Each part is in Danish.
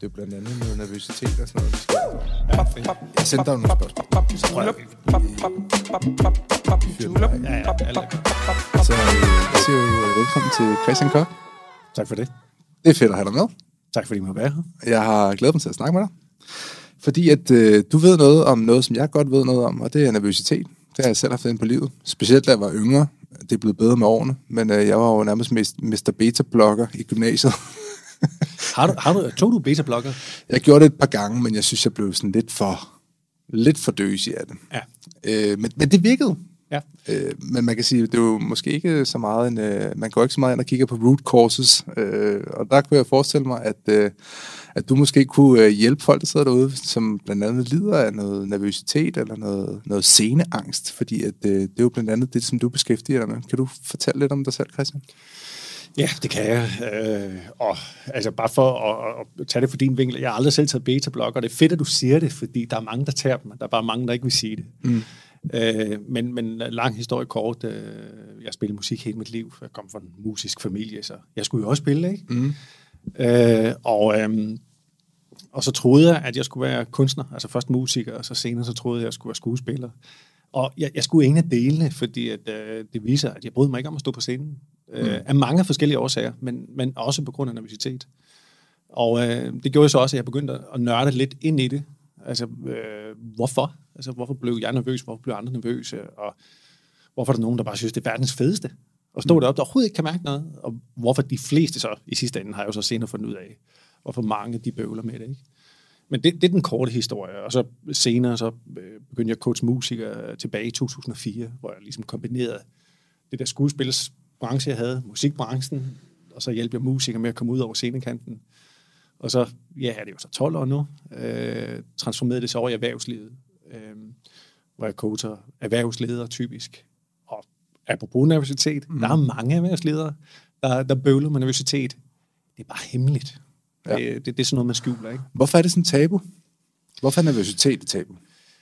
Det er blandt andet noget nervøsitet og sådan noget. Jeg sender dig nogle spørgsmål. Så jeg siger jo velkommen til Christian Koch. Tak for det. Det er fedt at have dig med. Tak fordi I må være her. Jeg har glædet mig til at snakke med dig. Fordi at du ved noget om noget, som jeg godt ved noget om, og det er nervøsitet. Det har jeg selv haft ind på livet. Specielt da jeg var yngre. Det er blevet bedre med årene. Men jeg var jo nærmest Mr. Beta-blogger i gymnasiet. Tog du beta-blogger? Jeg gjorde det et par gange, men jeg synes, jeg blev sådan lidt for døsig af det. Ja. Men det virkede. Ja. Men man kan sige, det er jo måske ikke så meget man går ikke så meget ind og kigger på root causes. Og der kunne jeg forestille mig, at du måske kunne hjælpe folk, der sidder derude, som blandt andet lider af noget nervøsitet eller noget sceneangst, fordi at, det er jo blandt andet det, som du beskæftiger dig med. Kan du fortælle lidt om dig selv, Christian? Ja, det kan jeg. Og altså bare for at tage det for din vinkel, jeg har aldrig selv taget beta-blogger, og det er fedt, at du siger det, fordi der er mange, der tager dem, der er bare mange, der ikke vil sige det. Men lang historie kort, jeg spillede musik hele mit liv, jeg kom fra en musisk familie, så jeg skulle jo også spille, ikke? Og så troede jeg, at jeg skulle være kunstner, altså først musiker, og så senere så troede jeg, at jeg skulle være skuespiller. Og jeg skulle ingen af delene, fordi at, det viser, at jeg brød mig ikke om at stå på scenen. Af mange forskellige årsager, men også på grund af nervøsitet. Og det gjorde så også, at jeg begyndte at nørde lidt ind i det. Altså, hvorfor? Altså, hvorfor blev jeg nervøs? Hvorfor blev andre nervøse? Og hvorfor er der nogen, der bare synes, det er verdens fedeste? Og stå deroppe, der overhovedet ikke kan mærke noget. Og hvorfor de fleste så, i sidste ende, har jeg jo så senere fundet ud af, hvorfor mange de bøvler med det, ikke? Men det er den korte historie. Og så senere så begyndte jeg at coache musikere tilbage i 2004, hvor jeg ligesom kombinerede det der skuespilsbranche, jeg havde, musikbranchen, og så hjalp jeg musikere med at komme ud over scenekanten. Og så, ja, er det jo så 12 år nu, transformerede det sig over i erhvervslivet, hvor jeg coacher erhvervsledere typisk. Og apropos nervøsitet, der er mange erhvervsledere, der bøvler med nervøsitet. Det er bare hemmeligt. Ja. Det er sådan noget, man skjuler, ikke? Hvorfor er det sådan tabu? Hvorfor er nervøsitet et tabu?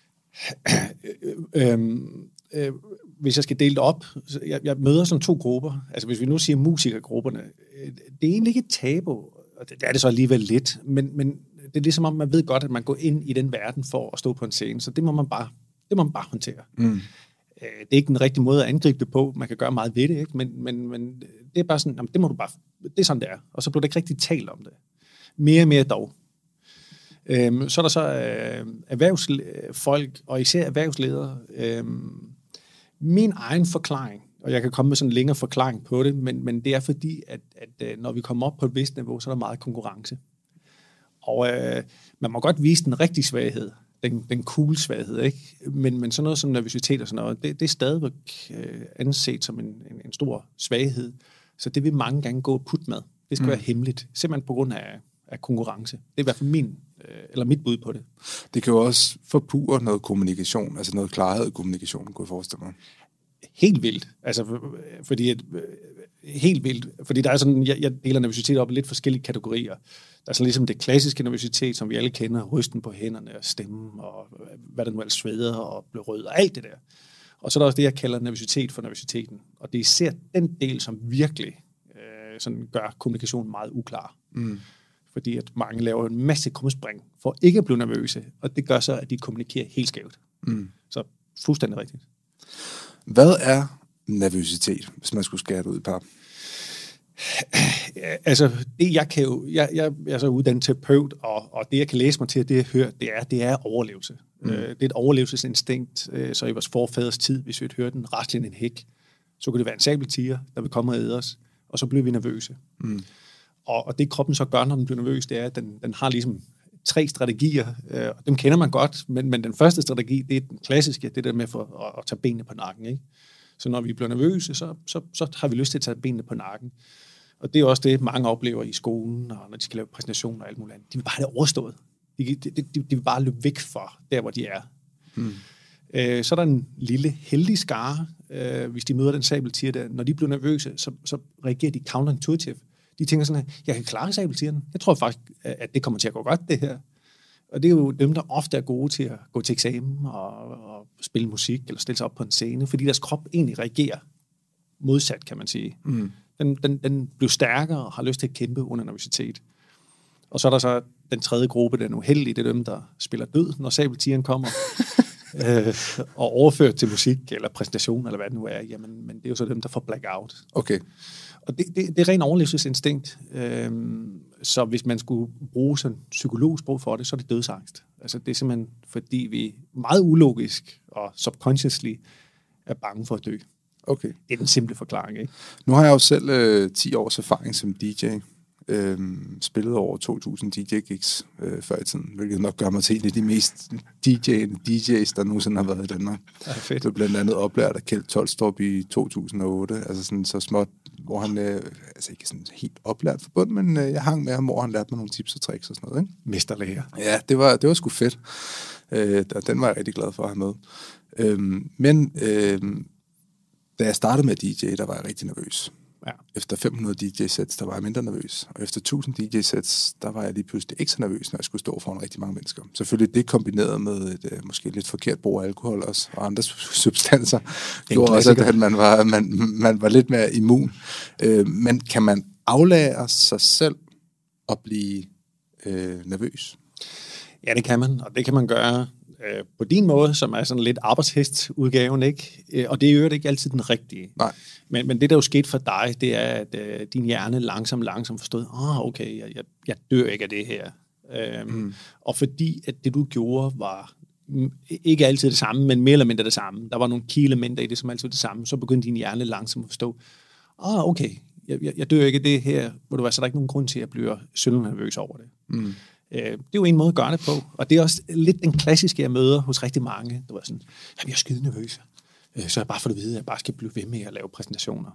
Hvis jeg skal dele det op, jeg møder sådan to grupper. Altså hvis vi nu siger musikergrupperne, det er egentlig ikke et tabu, og det er det så alligevel lidt, men det er ligesom om, man ved godt, at man går ind i den verden for at stå på en scene, så det må man bare håndtere. Det er ikke den rigtige måde at angribe det på, man kan gøre meget ved det, ikke? Men det er bare sådan, jamen, det må du bare, det er sådan, det er. Og så bliver der ikke rigtig talt om det. Mere og mere dog. Så er der så erhvervsfolk, og især erhvervsledere. Min egen forklaring, og jeg kan komme med sådan en længere forklaring på det, men det er fordi, at når vi kommer op på et vist niveau, så er der meget konkurrence. Og man må godt vise den rigtige svaghed, den cool svaghed, ikke? Men sådan noget som nervøsitet og sådan noget, det er stadigvæk anset som en stor svaghed. Så det vil mange gange gå og putte med. Det skal være hemmeligt, simpelthen på grund af konkurrence. Det er i hvert fald mit bud på det. Det kan jo også forpurre noget kommunikation, altså noget klarhed i kommunikationen, kunne jeg forestille mig. Helt vildt. Altså, fordi der er sådan, jeg deler nervøsitet op i lidt forskellige kategorier. Der er sådan ligesom det klassiske nervøsitet, som vi alle kender, rysten på hænderne og stemmen, og hvad der nu ellers sveder og bliver rød, og alt det der. Og så er der også det, jeg kalder nervøsitet for nervøsiteten. Og det er især den del, som virkelig sådan gør kommunikationen meget uklar. Fordi at mange laver en masse krumspring for ikke at blive nervøse, og det gør så, at de kommunikerer helt skævt. Så fuldstændig rigtigt. Hvad er nervøsitet, hvis man skulle skære det ud i par? Altså, det jeg kan jo, jeg er så uddannet terapeut, og det jeg kan læse mig til, det jeg hører, det er overlevelse. Det er et overlevelsesinstinkt, så i vores forfædres tid, hvis vi hørte en raslen en hæk, så kunne det være en sabeltiger, der vil komme og æde os, og så bliver vi nervøse. Og det kroppen så gør, når den bliver nervøs, det er, at den har ligesom 3 strategier, og dem kender man godt, men den første strategi, det er den klassiske, det der med at tage benene på nakken, ikke? Så når vi bliver nervøse, så har vi lyst til at tage benene på nakken. Og det er også det, mange oplever i skolen, og når de skal lave præsentationer og alt muligt andet. De vil bare have det overstået. De vil bare løbe væk fra der, hvor de er. Så er der en lille heldig skare, hvis de møder den sabeltiger der. Når de bliver nervøse, så reagerer de counterintuitive. De tænker sådan her, jeg kan klare sabeltigeren. Jeg tror faktisk, at det kommer til at gå godt, det her. Og det er jo dem, der ofte er gode til at gå til eksamen og spille musik eller stille sig op på en scene, fordi deres krop egentlig reagerer modsat, kan man sige. Den bliver stærkere og har lyst til at kæmpe under nervøsitet. Og så er der så den tredje gruppe, den uheldige, det er dem, der spiller død, når sabeltigeren kommer. Og overført til musik, eller præsentation, eller hvad det nu er, jamen, men det er jo så dem, der får blackout. Okay. Og det er ren overlevelsesinstinkt. Så hvis man skulle bruge sådan psykologisk sprog for det, så er det dødsangst. Altså det er simpelthen, fordi vi meget ulogisk og subconsciously er bange for at dø. Okay. Det er den simple forklaring, ikke? Nu har jeg jo selv 10 års erfaring som DJ. Spillet over 2.000 DJ-gigs før i tiden, hvilket nok gør mig til en af de mest DJ's, der nogensinde har været i Danmark. Ja, fedt. Det er blandt andet oplært af Kjeld Tolstrup i 2008, altså sådan så småt, hvor han, altså ikke sådan helt oplært for bunden, men jeg hang med ham, hvor han lærte mig nogle tips og tricks og sådan noget, ikke? Mesterlærer. Ja, det var sgu fedt. Den var jeg rigtig glad for at have med. Men da jeg startede med DJ, der var jeg rigtig nervøs. Ja. Efter 500 DJ-sets, der var jeg mindre nervøs. Og efter 1000 DJ-sets, der var jeg lige pludselig ikke så nervøs, når jeg skulle stå foran rigtig mange mennesker. Selvfølgelig det kombineret med et måske lidt forkert brug af alkohol også, og andre substanser, gjorde også, at man var lidt mere immun. Men kan man aflære sig selv at blive nervøs? Ja, det kan man, og det kan man gøre på din måde, som er sådan lidt arbejdshestudgaven, ikke? Og det er jo ikke altid den rigtige. Nej. Men det, der jo skete for dig, det er, at din hjerne langsomt forstod, okay, jeg dør ikke af det her. Og fordi, at det du gjorde, var ikke altid det samme, men mere eller mindre det samme. Der var nogle key elementer i det, som altid var det samme. Så begyndte din hjerne langsomt at forstå, okay, jeg dør ikke af det her, hvor du var, så der er ikke nogen grund til, at jeg bliver nervøs over det. Det er jo en måde at gøre det på, og det er også lidt den klassiske, jeg møder hos rigtig mange. Der var sådan, jeg er skide nervøs, så jeg bare får det at vide, at jeg bare skal blive ved med at lave præsentationer.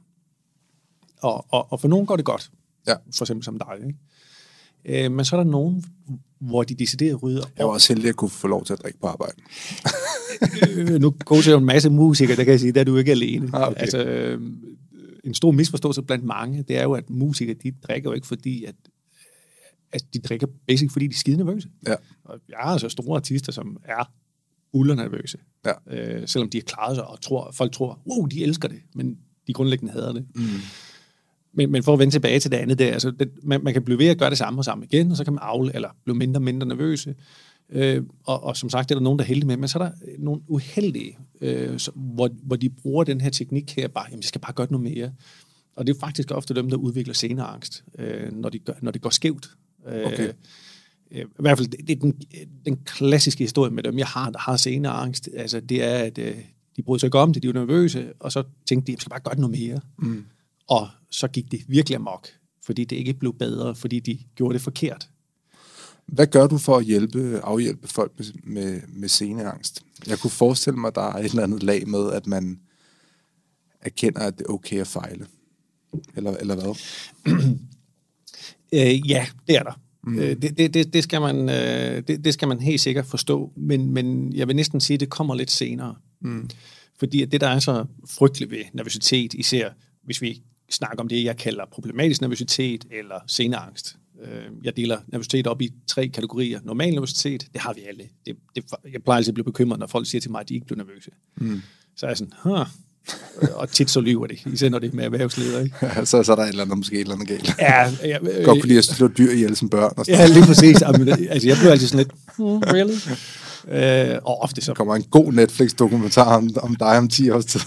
Og for nogen går det godt, for eksempel som dig, ikke? Men så er der nogen, hvor de decideret rydder. Jeg var også heldig at kunne få lov til at drikke på arbejde. Nu går til en masse musikere, der kan jeg sige, der er du ikke alene. Okay. Altså, en stor misforståelse blandt mange, det er jo, at musikere, de drikker jo ikke, fordi at de drikker basic, fordi de er skide nervøse. Ja. Og jeg har altså store artister, som er nervøse. Ja. Selvom de har klaret sig, og folk tror, de elsker det, men de grundlæggende hader det. Men for at vende tilbage til det andet, det er, altså, man kan blive ved at gøre det samme og samme igen, og så kan man blive mindre nervøse. Og som sagt, det er der nogen, der er heldige med, men så er der nogle uheldige, hvor de bruger den her teknik her, bare, jeg skal bare gøre noget mere. Og det er faktisk ofte dem, der udvikler sceneangst, når det går skævt. Okay. I hvert fald, det er den klassiske historie med dem, jeg har, der har sceneangst. Altså, det er, at de bryder sig ikke om det, de er nervøse, og så tænkte de, jeg skal bare gøre noget mere. Og så gik det virkelig amok, fordi det ikke blev bedre, fordi de gjorde det forkert. Hvad gør du for at afhjælpe folk med sceneangst? Jeg kunne forestille mig, at der er et eller andet lag med, at man erkender, at det er okay at fejle. Eller hvad? Ja, det er der. Det skal man helt sikkert forstå, men jeg vil næsten sige, at det kommer lidt senere. Fordi det, der er så frygteligt ved nervøsitet, især hvis vi snakker om det, jeg kalder problematisk nervøsitet eller sceneangst. Jeg deler nervøsitet op i 3 kategorier. Normal nervøsitet, det har vi alle. Jeg plejer altid at blive bekymret, når folk siger til mig, at de ikke bliver nervøse. Så er jeg sådan, og tit så lyver det, især når det er med erhvervsledere, ikke? Ja, så er der et eller andet, måske et eller andet galt. Ja, godt kunne lide at slå dyr ihjel som børn. Og ja, lige præcis. Altså, jeg blev altid sådan lidt, really? Og ofte så... Der kommer en god Netflix-dokumentar om dig om 10 års tid.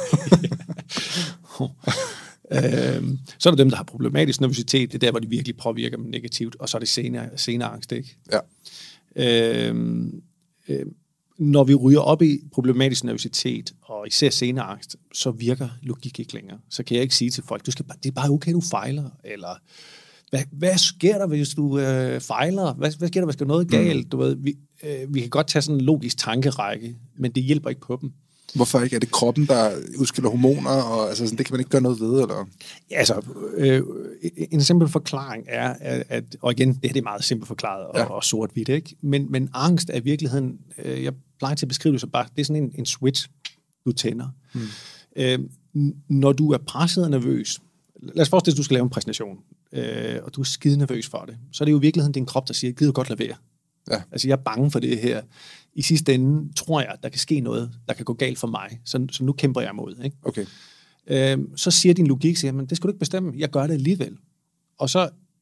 Så er der dem, der har problematisk nervøsitet. Det er der, hvor de virkelig påvirker dem negativt. Og så er det sceneangst, ikke? Ja. Når vi ryger op i problematisk nervøsitet, og især sceneangst, så virker logik ikke længere. Så kan jeg ikke sige til folk, det er bare okay, du fejler, eller hvad sker der, hvis du fejler? Hvad sker der, hvis der er noget galt? Du ved, vi kan godt tage sådan en logisk tankerække, men det hjælper ikke på dem. Hvorfor ikke? Er det kroppen, der udskiller hormoner, og altså, det kan man ikke gøre noget ved, eller? Ja, altså, en simpel forklaring er, at og igen, det er meget simpelt forklaret og sort-hvidt, ikke? Men angst er i virkeligheden, jeg plejer til at beskrive det så bare, det er sådan en switch, du tænder. Når du er presset og nervøs, lad os forestille, at du skal lave en præsentation, og du er skide nervøs for det, så er det jo i virkeligheden din krop, der siger, gider godt lade være. Ja. Altså, jeg er bange for det her. I sidste ende tror jeg, at der kan ske noget, der kan gå galt for mig. Så nu kæmper jeg imod. Ikke? Okay. Så siger din logik, men det skal du ikke bestemme. Jeg gør det alligevel. Og så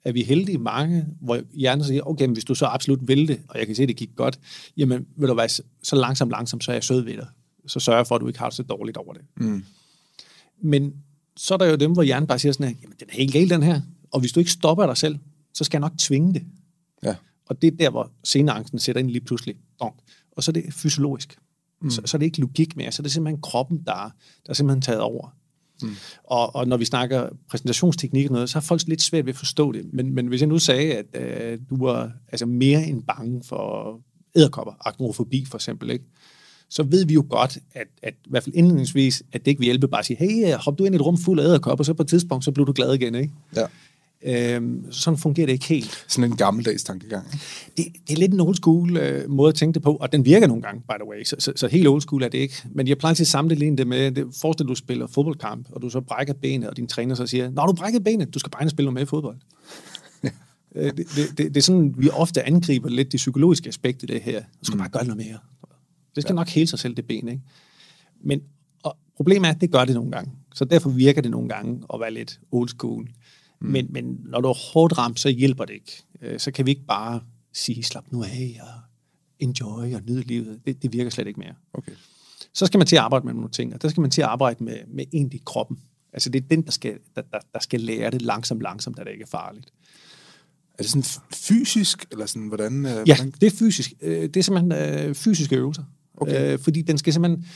er vi heldige mange, hvor hjernen siger, okay, men hvis du så absolut vil det, og jeg kan se, at det gik godt, jamen, vil du være så langsomt, så er jeg sød ved dig. Så sørger jeg for, at du ikke har det så dårligt over det. Mm. Men så er der jo dem, hvor hjernen bare siger sådan her, jamen, den er helt galt, den her. Og hvis du ikke stopper dig selv, så skal jeg nok tvinge det. Ja. Og det er der, hvor sceneangsten sætter ind lige pludselig. Og så er det fysiologisk. Så er det ikke logik mere. Så er det simpelthen kroppen, der er simpelthen taget over. Mm. Og når vi snakker præsentationsteknik og noget, så har folk lidt svært ved at forstå det. Men hvis jeg nu sagde, at du var altså mere end bange for edderkopper, agnofobi for eksempel, ikke? Så ved vi jo godt, at i hvert fald indledningsvis, at det ikke vil hjælpe bare at sige, hey, hop du ind i et rum fuld af edderkopper, så på et tidspunkt, så bliver du glad igen, ikke? Ja. Sådan fungerer det ikke helt. Sådan en gammeldags tankegang. Det er lidt en old school måde at tænke det på, og den virker nogle gange, by the way, så helt old school er det ikke. Men jeg plejer til at sammenligne det med, forestil at du spiller fodboldkamp, og du så brækker benet, og din træner så siger, når du brækker benet, du skal bare spille noget med i fodbold. Det er sådan, vi ofte angriber lidt det psykologiske aspekt i det her. Du skal bare gøre noget mere. Det skal nok hele sig selv, det ben, ikke? Men problemet er, at det gør det nogle gange. Så derfor virker det nogle gange at være lidt old school. Men når du er hårdt ramt, så hjælper det ikke. Så kan vi ikke bare sige, slap nu af og enjoy og nyde livet. Det virker slet ikke mere. Okay. Så skal man til at arbejde med nogle ting, og der skal man til at arbejde med egentlig kroppen. Altså det er den, der skal lære det langsomt, da det ikke er farligt. Er det sådan fysisk, eller sådan, hvordan? Ja, det er fysisk. Det er simpelthen fysiske øvelser. Okay. Fordi den skal simpelthen...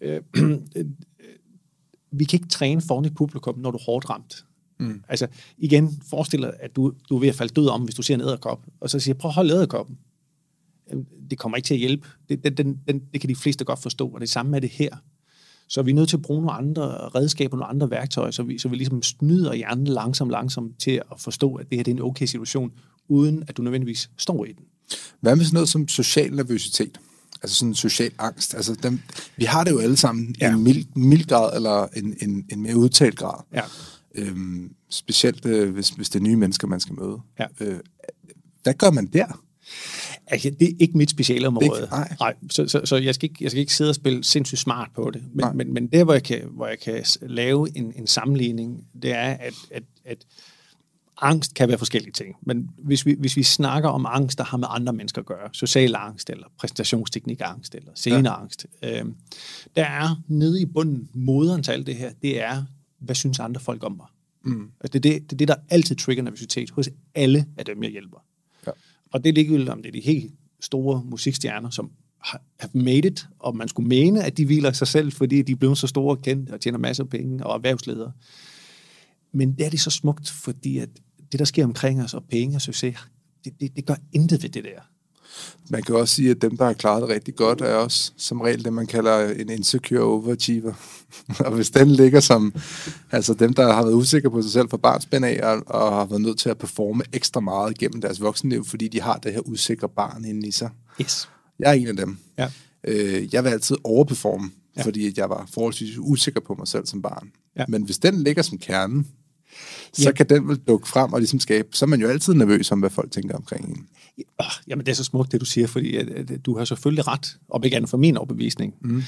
vi kan ikke træne foran et publikum, når du er hårdt ramt. Mm. Altså, igen, forestil dig, at du er ved at falde død om, hvis du ser en edderkop, og så siger, prøv at holde edderkoppen. Det kommer ikke til at hjælpe. Det kan de fleste godt forstå, og det samme er det her. Så vi er nødt til at bruge nogle andre redskaber, nogle andre værktøjer, så vi ligesom snyder hjernen langsomt til at forstå, at det her det er en okay situation, uden at du nødvendigvis står i den. Hvad med sådan noget som social nervøsitet? Altså sådan social angst. Altså vi har det jo alle sammen i en mild grad, eller en mere udtalt grad. Ja. Specielt hvis det er nye mennesker, man skal møde. Ja. Hvad gør man der? Altså, det er ikke mit specialområde. Nej. Så jeg skal ikke sidde og spille sindssygt smart på det. Men der, hvor jeg kan lave en sammenligning, det er, at angst kan være forskellige ting. Men hvis vi snakker om angst, der har med andre mennesker at gøre, social angst, eller præstationsteknikangst, eller sceneangst, der er nede i bunden, moderen til alt det her, det er, hvad synes andre folk om mig? Mm. Altså, det er det, der altid trigger nervøsitet hos alle af dem, jeg hjælper. Ja. Og det er ligegyldigt, om det er de helt store musikstjerner, som have made it, og man skulle mene, at de hviler sig selv, fordi de er blevet så store og kendte, og tjener masser af penge, og erhvervsledere. Men det er det så smukt, fordi at det, der sker omkring os, og penge og succes, det gør intet ved det der. Man kan også sige, at dem, der har klaret det rigtig godt, er også som regel det, man kalder en insecure overachiever. Og hvis den ligger som altså dem, der har været usikre på sig selv fra barnsben af, og har været nødt til at performe ekstra meget gennem deres voksenliv, fordi de har det her usikre barn inde i sig. Yes. Jeg er en af dem. Ja. Jeg vil altid overperforme, fordi jeg var forholdsvis usikker på mig selv som barn. Ja. Men hvis den ligger som kernen, så kan den vel dukke frem og ligesom skabe, så er man jo altid nervøs om, hvad folk tænker omkring en. Jamen, det er så smukt, det du siger, fordi at du har selvfølgelig ret, og ikke andet for min overbevisning. Mm.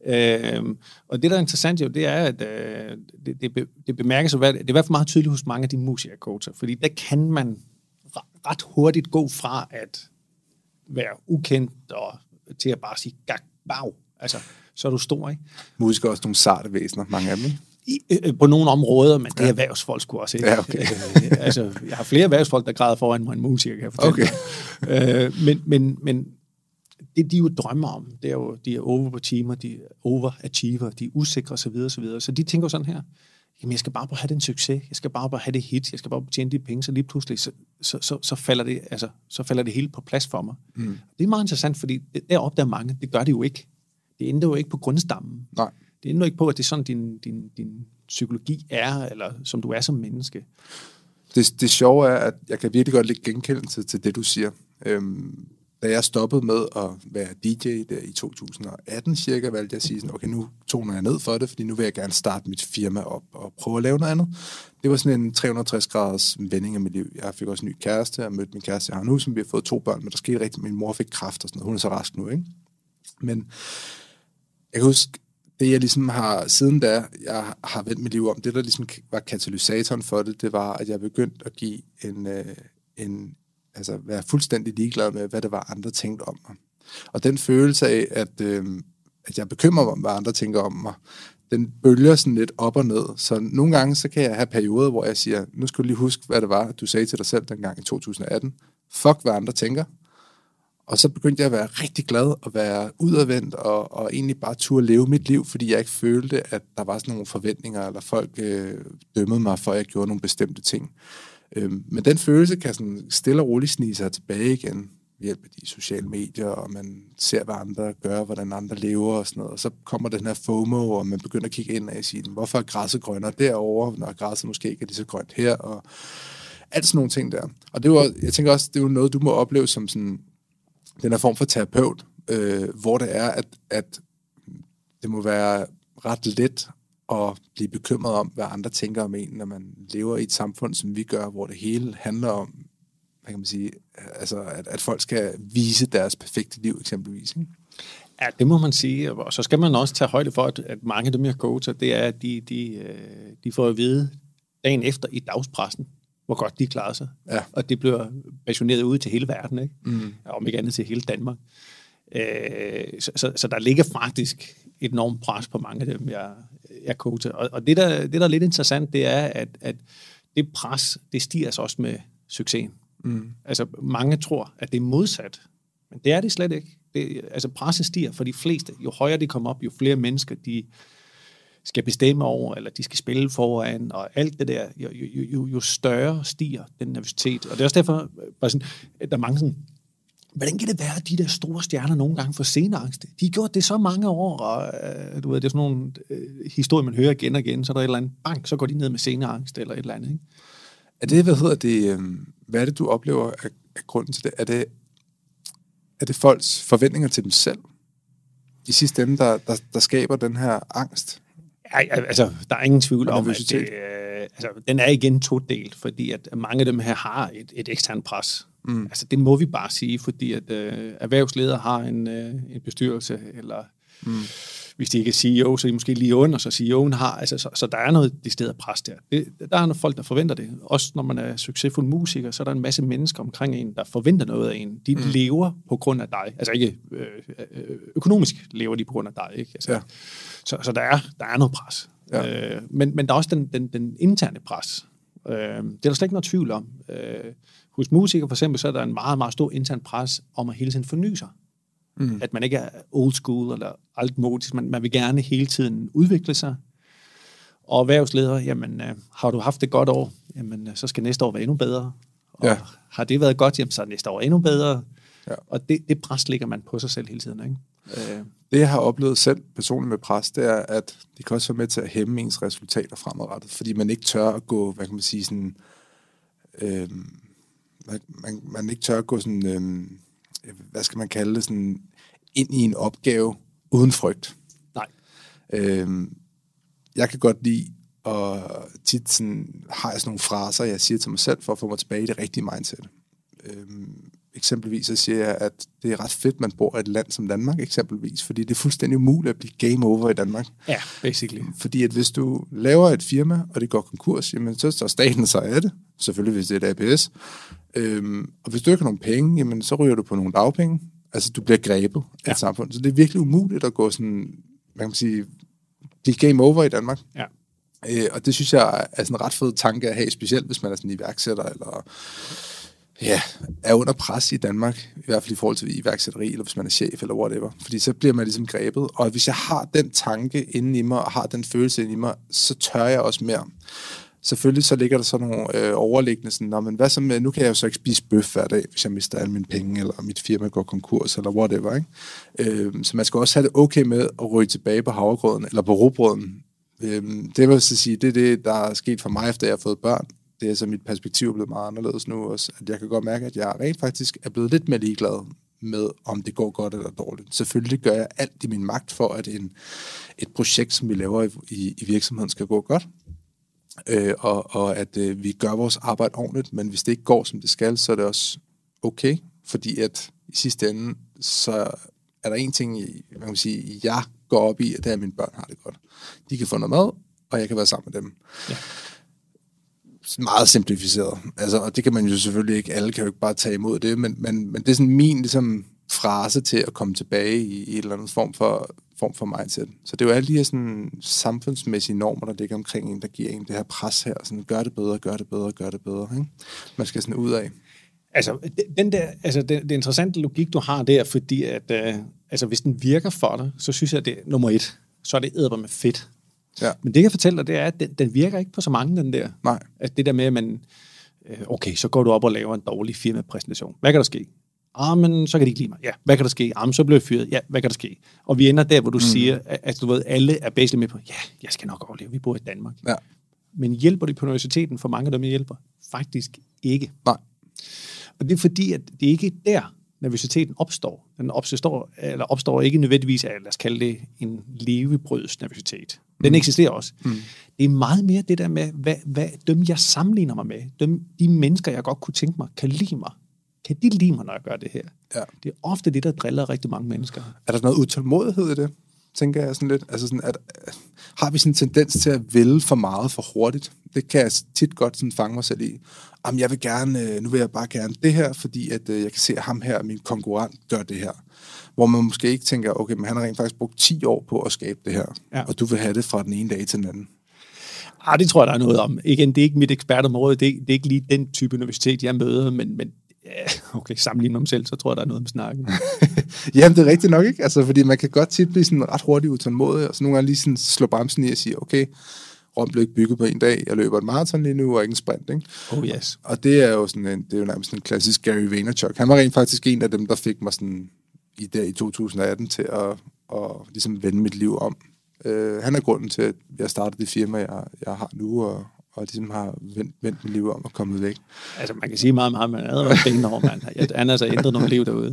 Og det, der er interessant jo, det er, at det bemærkes, det er i hvert fald meget tydeligt hos mange af de musikercoacher, fordi der kan man ret hurtigt gå fra at være ukendt og til at bare sige, bag, altså, så er du stor, ikke? Musikere er også nogle sarte væsener, mange af dem, ikke? På nogle områder, men det er erhvervsfolk sgu også, ikke? Ja, okay. Altså, jeg har flere erhvervsfolk, der græder foran mig en musiker, kan jeg fortælle. Okay. Men det, de jo drømmer om, det er jo, de er overachiever, de er usikre osv. Så de tænker sådan her, jamen jeg skal bare have den succes, jeg skal bare have det hit, jeg skal bare tjene de penge, så lige pludselig, så falder det hele på plads for mig. Mm. Det er meget interessant, fordi der opdager mange, det gør det jo ikke. Det ændrer jo ikke på grundstammen. Nej. Det ændrer ikke på, at det er sådan, din psykologi er, eller som du er som menneske. Det sjove er, at jeg kan virkelig godt lægge genkendelse til det, du siger. Da jeg stoppede med at være DJ der i 2018 cirka, valgte jeg at sige sådan, okay, nu toner jeg ned for det, fordi nu vil jeg gerne starte mit firma op og prøve at lave noget andet. Det var sådan en 360-graders vending af mit liv. Jeg fik også en ny kæreste, og mødte min kæreste, jeg har nu, som vi har fået 2 børn, men der skete rigtigt, min mor fik kræft og sådan noget. Hun er så rask nu, ikke? Men jeg kan huske, det jeg ligesom har, siden da jeg har vendt mit liv om, det der ligesom var katalysatoren for det, det var, at jeg begyndte at give altså være fuldstændig ligeglad med, hvad det var, andre tænkte om mig. Og den følelse af, at jeg bekymrer mig om, hvad andre tænker om mig, den bølger sådan lidt op og ned. Så nogle gange, så kan jeg have perioder, hvor jeg siger, nu skal du lige huske, hvad det var, du sagde til dig selv dengang i 2018. Fuck, hvad andre tænker. Og så begyndte jeg at være rigtig glad og være udadvendt og egentlig bare turde leve mit liv, fordi jeg ikke følte, at der var sådan nogle forventninger, eller folk dømmede mig, for at jeg gjorde nogle bestemte ting. Men den følelse kan sådan stille og roligt snige sig tilbage igen ved hjælp af de sociale medier, og man ser, hvad andre gør, hvordan andre lever og sådan noget. Og så kommer den her FOMO, og man begynder at kigge ind og sige, hvorfor er græsset grønnere derovre, når græsset måske ikke er lige så grønt her, og alt sådan nogle ting der. Og det var, jeg tænker også, det er jo noget, du må opleve som sådan den her form for terapeut, hvor det er, at det må være ret let at blive bekymret om, hvad andre tænker om en, når man lever i et samfund, som vi gør, hvor det hele handler om, hvad kan man sige, altså at folk skal vise deres perfekte liv, eksempelvis. Ikke? Ja, det må man sige, og så skal man også tage højde for, at mange af dem, jeg coacher, det er, at de får at vide dagen efter i dagspressen, hvor godt de klarer sig. Ja. Og det bliver passioneret ud til hele verden, ikke? Om ikke andet til hele Danmark. Så der ligger faktisk et enormt pres på mange af dem, jeg coacher. Og det, der er lidt interessant, det er, at det pres, det stiger så også med succesen. Altså, mange tror, at det er modsat. Men det er det slet ikke. Altså, presset stiger for de fleste. Jo højere de kommer op, jo flere mennesker, de skal bestemme over, eller de skal spille foran, og alt det der, jo større stiger den nervøsitet. Og det er også derfor, at der er mange sådan, hvordan kan det være, at de der store stjerner nogle gange får sceneangst? De har gjort det så mange år, og du ved, det er sådan nogle historier, man hører igen og igen, så er der et eller andet bang, så går de ned med sceneangst, eller et eller andet, ikke? Er det, hvad er det, du oplever af grunden til det? Er det folks forventninger til dem selv? I sidste ende, der skaber den her angst? Ja, altså, der er ingen tvivl om, at den er igen todelt, fordi at mange af dem her har et eksternt pres. Altså, det må vi bare sige, fordi at erhvervsledere har en bestyrelse, eller hvis de ikke er CEO, så er de måske lige under, så CEO'en har, altså, så der er noget decideret pres der. Der er nogle folk, der forventer det. Også når man er succesfuld musiker, så er der en masse mennesker omkring en, der forventer noget af en. De lever på grund af dig. Altså ikke økonomisk lever de på grund af dig, ikke? Altså, ja. Så der er noget pres. Ja. Men der er også den interne pres. Det er der slet ikke noget tvivl om. Hos musikere for eksempel, så er der en meget, meget stor intern pres om at hele tiden forny sig. At man ikke er old school eller altmodisk. Man vil gerne hele tiden udvikle sig. Og erhvervsleder, jamen, har du haft det godt år, jamen, så skal næste år være endnu bedre. Og har det været godt, jamen, så er næste år endnu bedre. Ja. Og det pres ligger man på sig selv hele tiden, ikke? Det, jeg har oplevet selv personligt med pres, det er, at det kan også være med til at hæmme ens resultater fremadrettet, fordi man ikke tør at gå, hvad kan man sige, sådan... man ikke tør at gå sådan... hvad skal man kalde det, sådan ind i en opgave uden frygt. Nej. Jeg kan godt lide, og tit sådan, har jeg sådan nogle fraser, jeg siger til mig selv, for at få mig tilbage i det rigtige mindset. Eksempelvis så siger jeg, at det er ret fedt, man bor i et land som Danmark, eksempelvis, fordi det er fuldstændig umuligt at blive game over i Danmark. Ja, basically. Fordi at hvis du laver et firma, og det går konkurs, jamen så står staten sig af det, selvfølgelig hvis det er et APS. Og hvis du ikke har nogen penge, jamen så ryger du på nogle dagpenge. Altså du bliver grebet af et samfund. Så det er virkelig umuligt at gå sådan, hvad kan man sige, blive game over i Danmark. Ja. Og det synes jeg er sådan en ret fed tanke at have, specielt hvis man er sådan iværksætter, eller er under pres i Danmark, i hvert fald i forhold til iværksætteri, eller hvis man er chef, eller whatever. Fordi så bliver man ligesom grebet. Og hvis jeg har den tanke inde i mig, og har den følelse inde i mig, så tør jeg også mere. Selvfølgelig så ligger der sådan nogle overliggende sådan, men hvad så med, nu kan jeg jo så ikke spise bøf hver dag, hvis jeg mister alle mine penge, eller mit firma går konkurs, eller whatever, ikke? Så man skal også have det okay med at ryge tilbage på havregrøden, eller på rugbrøden. Det vil så sige, det er det, der er sket for mig, efter jeg har fået børn. Det er så mit perspektiv blevet meget anderledes nu også, at jeg kan godt mærke, at jeg rent faktisk er blevet lidt mere ligeglad med, om det går godt eller dårligt. Selvfølgelig gør jeg alt i min magt for, at et projekt, som vi laver i virksomheden, skal gå godt. Og at vi gør vores arbejde ordentligt, men hvis det ikke går, som det skal, så er det også okay, fordi at i sidste ende, så er der en ting, man kan sige, jeg går op i, at det er, at mine børn har det godt. De kan få noget mad, og jeg kan være sammen med dem. Ja. Meget simplificeret. Altså, og det kan man jo selvfølgelig ikke, alle kan jo ikke bare tage imod det, men det er sådan min ligesom, frase til at komme tilbage i et eller andet form for mindset. Så det er jo alle de her sådan, samfundsmæssige normer, der ligger omkring en, der giver en det her pres her. Sådan, gør det bedre, gør det bedre, gør det bedre. Ikke? Man skal sådan ud af. Altså, det interessante logik, du har der, fordi at, hvis den virker for dig, så synes jeg, at det nummer 1, så er det eddermame fedt. Ja. Men det, jeg fortæller dig, det er, at den virker ikke på så mange, den der. Nej. Altså, det der med, at man, okay, så går du op og laver en dårlig firmapræsentation. Hvad kan der ske? Men så kan de ikke lide mig. Ja, hvad kan der ske? Så bliver jeg fyret. Ja, hvad kan der ske? Og vi ender der, hvor du siger, at du ved, alle er basically med på, ja, jeg skal nok overleve, vi bor i Danmark. Ja. Men hjælper det på universiteten? For mange af dem hjælper faktisk ikke. Nej. Og det er fordi, at det ikke er der, nervøsiteten opstår. Den opstår ikke nødvendigvis af, lad os kalde det, en levebrødsnervøsitet. Den eksisterer også. Det er meget mere det der med, hvad dem jeg sammenligner mig med, de mennesker, jeg godt kunne tænke mig, kan lide mig. Kan de lide mig, når jeg gør det her? Ja. Det er ofte det, der driller rigtig mange mennesker. Er der noget utålmodighed i det? Tænker jeg sådan lidt. Altså sådan, har vi sådan en tendens til at ville for meget for hurtigt? Det kan jeg tit godt sådan fange mig selv i. Jeg vil gerne, nu vil jeg bare gerne det her, fordi at jeg kan se, at ham her, min konkurrent, gør det her. Hvor man måske ikke tænker, okay, men han har rent faktisk brugt 10 år på at skabe det her, og du vil have det fra den ene dag til den anden. Det tror jeg, der er noget om. Igen, det er ikke mit ekspertområde, det er ikke lige den type universitet, jeg møder, men okay, sammenlignet om selv, så tror jeg, der er noget med snakken. Jamen, det er rigtigt nok, ikke? Altså, fordi man kan godt tit blive sådan ret hurtigt utålmodig, og så nogle gange lige sådan slå bremsen i og sige, okay, Rom blev ikke bygget på en dag, jeg løber et maraton lige nu, og ikke en sprint, ikke? Oh yes. Og det er jo sådan det er jo nærmest en klassisk Gary Vaynerchuk. Han var rent faktisk en af dem, der fik mig sådan i 2018 til at ligesom vende mit liv om. Han er grunden til, at jeg startede det firma, jeg har nu, og ligesom har vendt mit liv om og kommet væk. Altså, man kan sige meget, men han havde været benhård, mand. Han har altså ændret nogle liv derude.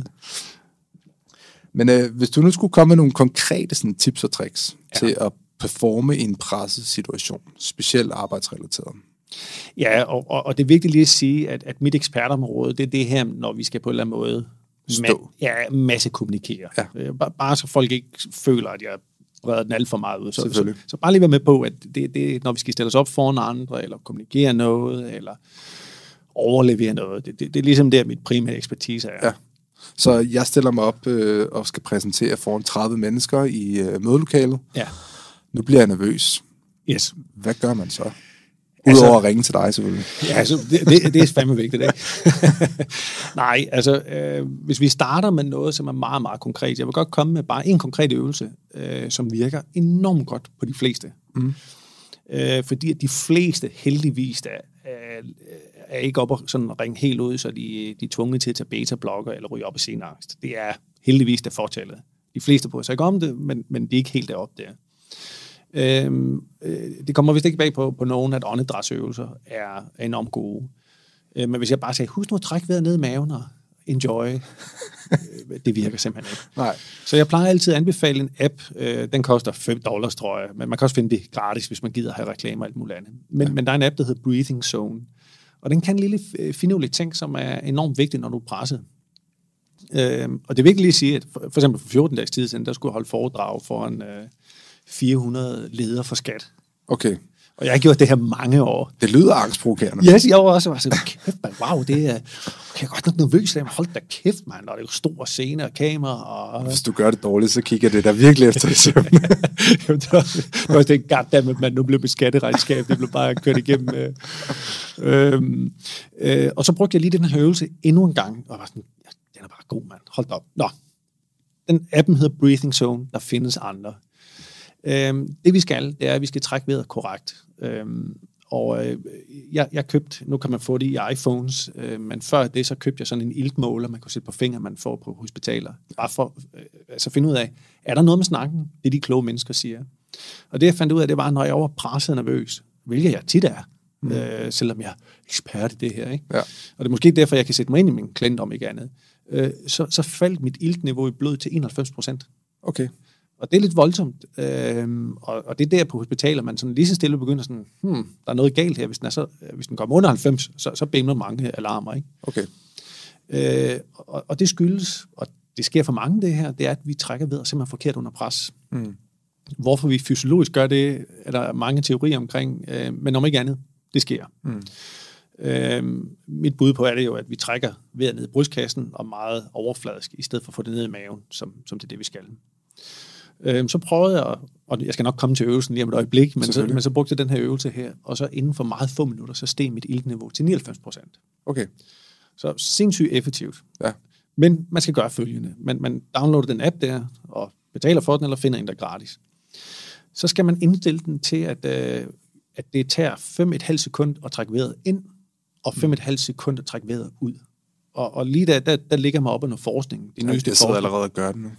Men hvis du nu skulle komme med nogle konkrete sådan, tips og tricks til at performe i en presset situation, specielt arbejdsrelateret. Ja, og det er vigtigt lige at sige, at mit ekspertområde, det er det her, når vi skal på en eller anden måde masse kommunikere. Ja. Bare så folk ikke føler, at jeg breder den alt for meget ud. Så bare lige være med på, at det, når vi skal stille os op foran andre, eller kommunikere noget, eller overlevere noget, det er ligesom der, mit primære ekspertise er. Ja. Så jeg stiller mig op og skal præsentere foran 30 mennesker i mødelokalet. Ja. Nu bliver jeg nervøs. Yes. Hvad gør man så? Udover at ringe til dig, selvfølgelig. Ja, altså, det er fandme vigtigt, ikke? Nej, altså, hvis vi starter med noget, som er meget, meget konkret. Jeg vil godt komme med bare en konkret øvelse, som virker enormt godt på de fleste. Fordi at de fleste heldigvis er ikke op og sådan ringe helt ud, så de er tvunget til at tage beta-blokker eller ryge op i sceneangst. Det er heldigvis det fortællet. De fleste bryder sig ikke om det, men de er ikke helt deroppe der. Det kommer vist ikke bag på nogen, at åndedrætsøvelser er enormt gode. Men hvis jeg bare siger, husk nu at trække vejret ned i maven og enjoy, det virker simpelthen ikke. Nej. Så jeg plejer altid at anbefale en app. Den koster $5, tror jeg, men man kan også finde det gratis, hvis man gider have reklamer og alt muligt andet. Men der er en app, der hedder Breathing Zone, og den kan en lille finurlig ting, som er enormt vigtig, når du er presset. Og det er vigtigt lige at sige, at for eksempel for 14 dages tid siden, der skulle jeg holde foredrag foran 400 ledere for skat. Okay. Og jeg har gjort det her mange år. Det lyder angstprovokerende. Yes, jeg var også sådan, kæft, man, wow, det er... Okay, jeg er godt nok nervøs, men hold da kæft, man, og det er jo stor scene og kamera. Og... Hvis du gør det dårligt, så kigger det der virkelig efter det søvn. Det var også det goddammit, man nu blev beskatteregnskab. Det blev bare kørt igennem. Og så brugte jeg lige den her øvelse endnu en gang, og var sådan, den er bare god, mand. Hold da op. Nå, den appen hedder Breathing Zone. Der findes andre. Det vi skal, det er, at vi skal trække vejret korrekt. Jeg købte, nu kan man få det i iPhones, men før det, så købte jeg sådan en iltmåler, man kunne sætte på fingre, man får på hospitaler. Bare for at finde ud af, er der noget med snakken? Det de kloge mennesker siger. Og det jeg fandt ud af, det var, når jeg var presset og nervøs, hvilket jeg tit er, selvom jeg er ekspert i det her. Ikke? Ja. Og det er måske derfor, jeg kan sætte mig ind i min klient om ikke andet. Så faldt mit iltniveau i blod til 91%. Okay. Og det er lidt voldsomt, og det er der på hospitaler, man sådan lige så stille begynder sådan, der er noget galt her, hvis den kommer under 90, så bimler mange alarmer, ikke? Okay. Og det skyldes, og det sker for mange det her, det er, at vi trækker vejret simpelthen forkert under pres. Hvorfor vi fysiologisk gør det, er der mange teorier omkring, men om ikke andet, det sker. Mit bud på er det jo, at vi trækker vejret ned i brystkassen og meget overfladisk, i stedet for at få det ned i maven, som det er det, vi skal. Så prøvede jeg, og jeg skal nok komme til øvelsen lige om et øjeblik, men så brugte jeg den her øvelse her, og så inden for meget få minutter, så steg mit iltniveau til 99%. Okay. Så sindssygt effektivt. Ja. Men man skal gøre følgende. Man downloader den app der, og betaler for den, eller finder en, der er gratis. Så skal man indstille den til, at det tager 5,5 sekunder at trække vejret ind, og 5,5 sekunder at trække vejret ud. Og lige der ligger mig op af noget forskning. Jeg sidder allerede og gør det nu.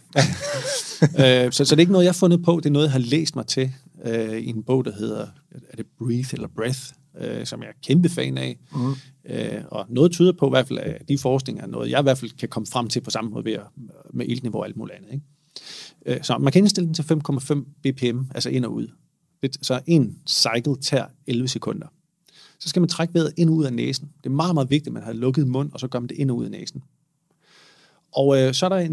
Så det er ikke noget, jeg har fundet på. Det er noget, jeg har læst mig til i en bog, der hedder er det Breathe eller Breath, som jeg er kæmpe fan af. Og noget tyder på i hvert fald, at de forskninger er noget, jeg i hvert fald kan komme frem til på samme måde med iltniveau og alt muligt andet. Ikke? Så man kan indstille den til 5,5 bpm, altså ind og ud. Så en cycle tager 11 sekunder. Så skal man trække vejret ind og ud af næsen. Det er meget, meget vigtigt, at man har lukket mund, og så gør man det ind og ud af næsen. Og så er der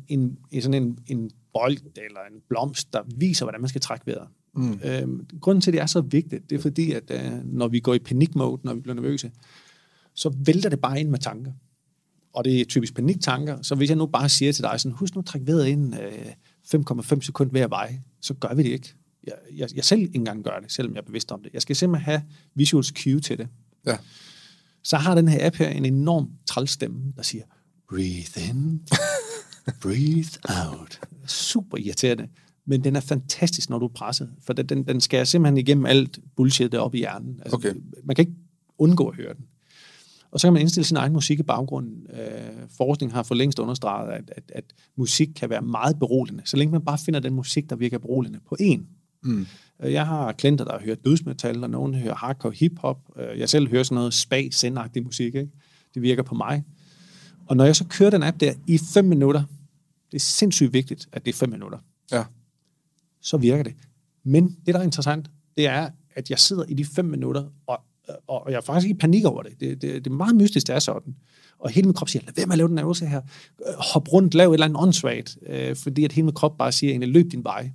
en bold eller en blomst, der viser, hvordan man skal trække vejret. Grunden til, at det er så vigtigt, det er fordi, at når vi går i panikmode, når vi bliver nervøse, så vælter det bare ind med tanker. Og det er typisk paniktanker, så hvis jeg nu bare siger til dig, sådan, husk nu at trække vejret ind 5,5 sekunder hver vej, så gør vi det ikke. Jeg selv ikke engang gør det, selvom jeg er bevidst om det. Jeg skal simpelthen have visual cue til det. Ja. Så har den her app her en enorm træls stemme, der siger, breathe in, breathe out. Super irriterende. Men den er fantastisk, når du er presset. For den skal simpelthen igennem alt bullshit deroppe i hjernen. Altså, okay. Man kan ikke undgå at høre den. Og så kan man indstille sin egen musik i baggrunden. Forskning har for længst understreget, at musik kan være meget beroligende. Så længe man bare finder den musik, der virker beroligende på en. Jeg har klienter, der har hørt dødsmetal, og nogen hører hardcore hiphop. Jeg selv hører sådan noget spa-sendagtig musik. Ikke? Det virker på mig. Og når jeg så kører den app der i 5 minutter, det er sindssygt vigtigt, at det er 5 minutter. Ja. Så virker det. Men det, der er interessant, det er, at jeg sidder i de 5 minutter, og jeg er faktisk ikke i panik over det. Det er meget mystisk, det er sådan. Og hele min krop siger, lad være med at lave den øvelse her. Hop rundt, lav et eller andet åndssvagt. Fordi at hele min krop bare siger, egentlig, løb din vej.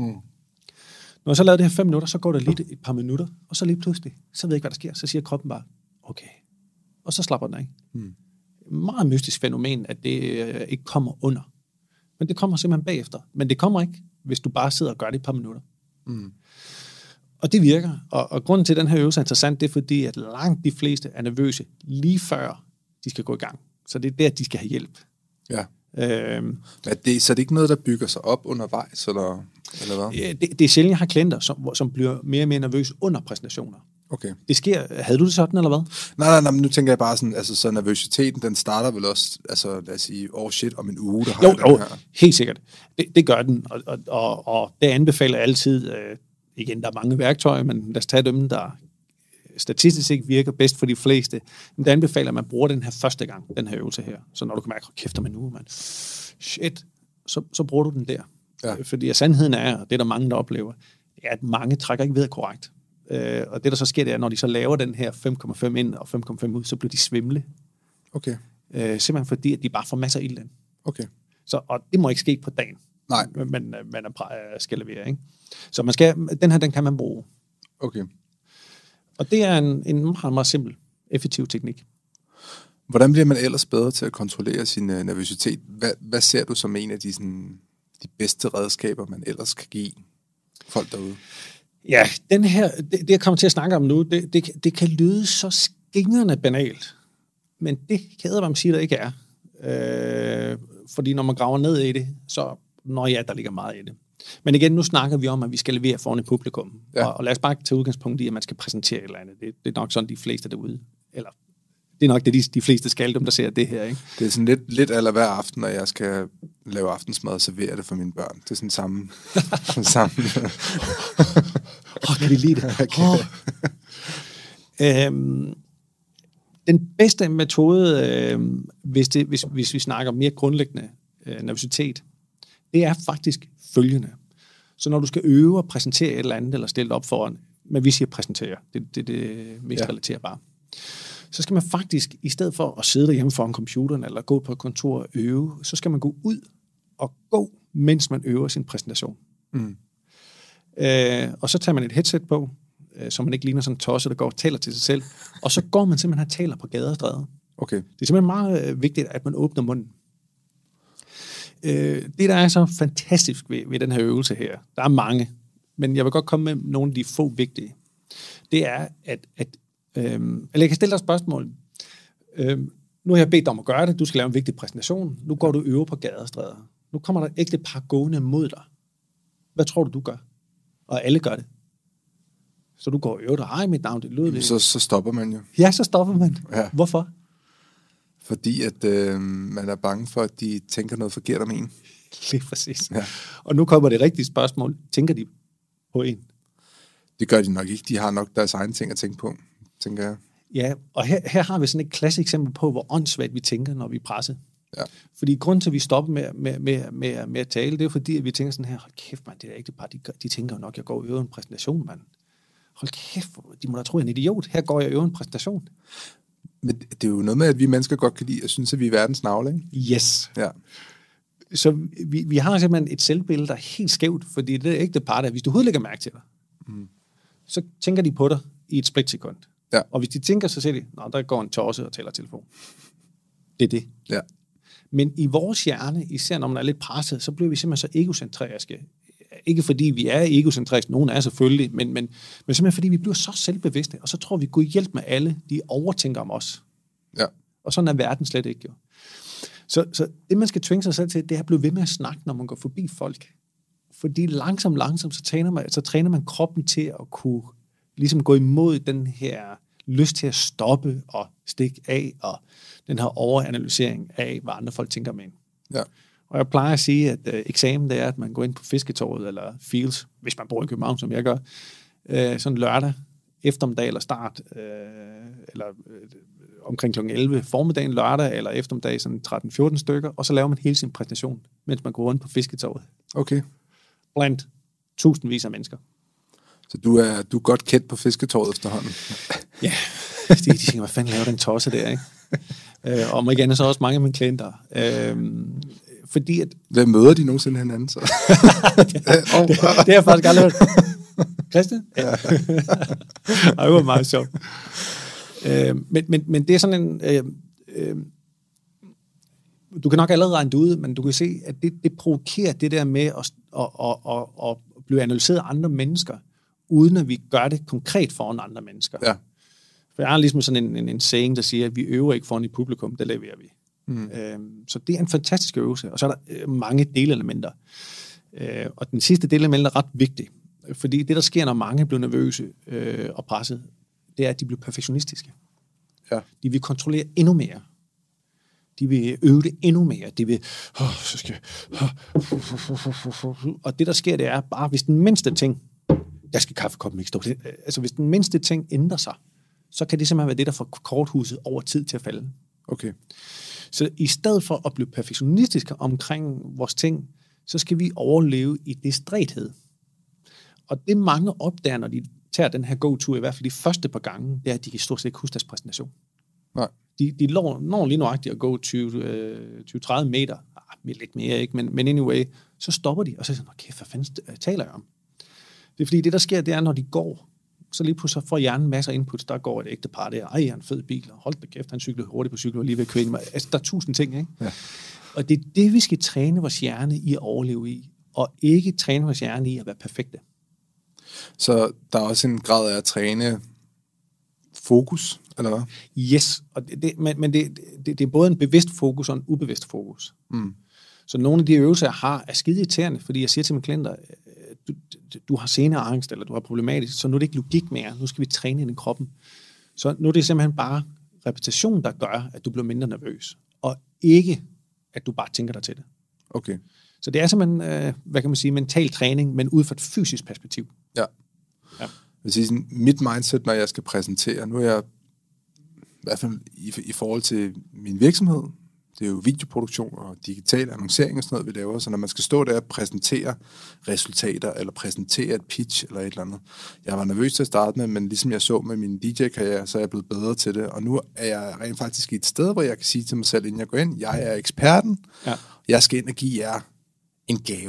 Når jeg så laver det her 5 minutter, så går der lige et par minutter, og så lige pludselig, så ved jeg ikke, hvad der sker. Så siger kroppen bare, okay. Og så slapper den af. Meget mystisk fænomen, at det ikke kommer under. Men det kommer simpelthen bagefter. Men det kommer ikke, hvis du bare sidder og gør det et par minutter. Og det virker. Og grunden til, at den her øvelse er interessant, det er fordi, at langt de fleste er nervøse lige før de skal gå i gang. Så det er der, de skal have hjælp. Ja. Så det er ikke noget, der bygger sig op undervejs, eller hvad? Det er sjældent, jeg har klienter, som bliver mere og mere nervøse under præsentationer. Okay. Det sker. Havde du det sådan, eller hvad? Nej, men nu tænker jeg bare sådan, altså så nervøsiteten, den starter vel også, altså lad os sige, om en uge, der har den her. Helt sikkert. Det gør den, og det anbefaler altid, igen, der er mange værktøjer, men lad os tage dem, der statistisk ikke virker bedst for de fleste. Men det anbefaler, at man bruger den her første gang, den her øvelse her. Så når du kan mærke, kæft om en uge, man, shit, så bruger du den der. Ja. Fordi sandheden er, og det er der mange, der oplever, er, at mange trækker ikke ved korrekt. Og det, der så sker, det er, når de så laver den her 5,5 ind og 5,5 ud, så bliver de svimle. Okay. Simpelthen fordi, at de bare får masser af ild ind. Okay. Og det må ikke ske på dagen. Nej. Men man skal levere, ikke? Så den kan man bruge. Okay. Og det er en meget, meget simpel, effektiv teknik. Hvordan bliver man ellers bedre til at kontrollere sin nervøsitet? Hvad ser du som en af de bedste redskaber, man ellers kan give folk derude? Ja, den her, det jeg kommer til at snakke om nu, det kan lyde så skingrende banalt, men det kan jeg sige, der ikke er. Fordi når man graver ned i det, så der ligger meget i det. Men igen, nu snakker vi om, at vi skal levere foran et publikum. Ja. Og lad os bare tage udgangspunkt i, at man skal præsentere et eller andet. Det er nok sådan, de fleste derude. Eller det er nok det, de fleste skal, dem der ser det her, ikke? Det er sådan lidt eller hver aften, når jeg skal lave aftensmad og servere det for mine børn. Det er sådan samme. Kan de lide det? Den bedste metode, hvis vi snakker mere grundlæggende nervøsitet, det er faktisk følgende. Så når du skal øve og præsentere et eller andet, eller stille op foran, men vi siger præsentere, det er det mest relaterbare, så skal man faktisk, i stedet for at sidde derhjemme foran computeren, eller gå på et kontor og øve, så skal man gå ud og gå, mens man øver sin præsentation. Og så tager man et headset på, så man ikke ligner sådan en tosse, der går og taler til sig selv. Og så går man simpelthen og taler på gader og stræder. Okay. Det er simpelthen meget vigtigt, at man åbner munden. Det, der er så fantastisk ved den her øvelse her, der er mange, men jeg vil godt komme med nogle af de få vigtige. Det er, eller jeg kan stille dig et spørgsmål. Nu har jeg bedt dig om at gøre det. Du skal lave en vigtig præsentation. Nu går du og øver på gader og stræder. Nu kommer der ikke et par gående mod dig. Hvad tror du gør? Og alle gør det. Så du går og øver dig. Hej, mit navn, det lyder det. Så stopper man jo. Ja, så stopper man. Ja. Hvorfor? Fordi at man er bange for, at de tænker noget forkert om en. Lige præcis. Ja. Og nu kommer det rigtige spørgsmål. Tænker de på en? Det gør de nok ikke. De har nok deres egne ting at tænke på, tænker jeg. Ja, og her har vi sådan et klassisk eksempel på, hvor åndssvagt vi tænker, når vi er presset. Ja. Fordi grunden til, at vi stopper med at tale, det er jo fordi, at vi tænker sådan her, hold kæft, man, det er ikke bare, de tænker jo nok, jeg går og øver en præsentation, mand. Hold kæft, de må da tro, jeg er en idiot. Her går jeg og øver en præsentation. Men det er jo noget med, at vi mennesker godt kan lide at synes, at vi er verdens navle, ikke? Yes. Ja. Så vi har simpelthen et selvbillede, der er helt skævt, fordi det er ikke det part af, hvis du overhovedet lægger mærke til dig, så tænker de på dig i et splitsekund. Ja. Og hvis de tænker, så siger de, nå, der går en tosse og tæller telefon. Det er det. Ja. Men i vores hjerne, især når man er lidt presset, så bliver vi simpelthen så egocentriske. Ikke fordi vi er egocentriske, nogen er selvfølgelig, men simpelthen fordi vi bliver så selvbevidste, og så tror vi, Gud hjælp med alle, de overtænker om os. Ja. Og sådan er verden slet ikke jo. Så det, man skal tvinge sig selv til, det er at blive ved med at snakke, når man går forbi folk. Fordi langsomt, så træner man kroppen til at kunne ligesom gå imod den her lyst til at stoppe og stikke af, og den her overanalysering af, hvad andre folk tænker om en. Ja. Og jeg plejer at sige, at eksamen, det er, at man går ind på Fisketorvet eller Fields, hvis man bor i København, som jeg gør, sådan lørdag eftermiddag eller start, eller omkring kl. 11 formiddagen lørdag, eller eftermiddag sådan 13-14 stykker, og så laver man hele sin præsentation, mens man går rundt på Fisketorvet. Okay. Blandt tusindvis af mennesker. Så du er godt kendt på Fisketorvet efterhånden? Ja, de tænker, hvad fanden laver den tosse der, ikke? Og om ikke andet, så også mange af mine klienter. Fordi at... Hvad møder de nogensinde hinanden så? det har jeg faktisk aldrig hørt. Christian? Ja. Det var meget sjovt. Men det er sådan en... du kan nok allerede regne det ud, men du kan se, at det provokerer det der med at blive analyseret af andre mennesker, uden at vi gør det konkret foran andre mennesker. Ja. For jeg har ligesom sådan en saying, der siger, at vi øver ikke foran i publikum, det leverer vi. Så det er en fantastisk øvelse, og så er der mange delelementer. Og den sidste delelement er ret vigtig, fordi det, der sker, når mange bliver nervøse og presset, det er, at de bliver perfektionistiske. Ja. De vil kontrollere endnu mere. De vil øve det endnu mere. De vil, så skal og det, der sker, det er bare, hvis den mindste ting, der skal kaffekoppen ikke stå. Altså, hvis den mindste ting ændrer sig, så kan det simpelthen være det, der får korthuset over tid til at falde. Okay. Så i stedet for at blive perfektionistiske omkring vores ting, så skal vi overleve i distræthed. Og det mange opdager, når de tager den her go-tur, i hvert fald de første par gange, det er, at de kan stort set ikke huske deres præsentation. Nej. De når lige nøjagtigt at gå 20-30 meter, lidt mere ikke, men anyway, så stopper de, og så siger de, okay, hvad fanden taler jeg om? Det er fordi, det der sker, det er, når de går, så lige pludselig får hjernen masser af inputs, der går et ægte par der, ej, han en fed bil, og hold da kæft, han cyklede hurtigt på cyklen, og lige ved at køre ind. Altså, der er 1000 ting, ikke? Ja. Og det er det, vi skal træne vores hjerne i at overleve i, og ikke træne vores hjerne i at være perfekte. Så der er også en grad af at træne fokus, eller hvad? Yes, og det er både en bevidst fokus og en ubevidst fokus. Så nogle af de øvelser, jeg har, er skide irriterende, fordi jeg siger til mine klienter, du har senere angst, eller du har problematisk, så nu er det ikke logik mere, nu skal vi træne ind i kroppen. Så nu er det simpelthen bare repetition, der gør, at du bliver mindre nervøs, og ikke, at du bare tænker dig til det. Okay. Så det er simpelthen, hvad kan man sige, mental træning, men ud fra et fysisk perspektiv. Ja. Jeg vil sige, sådan, mit mindset, når jeg skal præsentere, nu er jeg, i hvert fald i forhold til min virksomhed, det er jo videoproduktion og digital annoncering og sådan noget, vi laver, så når man skal stå der og præsentere resultater, eller præsentere et pitch, eller et eller andet. Jeg var nervøs til at starte med, men ligesom jeg så med min DJ-karriere, så er jeg blevet bedre til det, og nu er jeg rent faktisk i et sted, hvor jeg kan sige til mig selv, inden jeg går ind, jeg er eksperten, jeg skal ind og give jer en gave.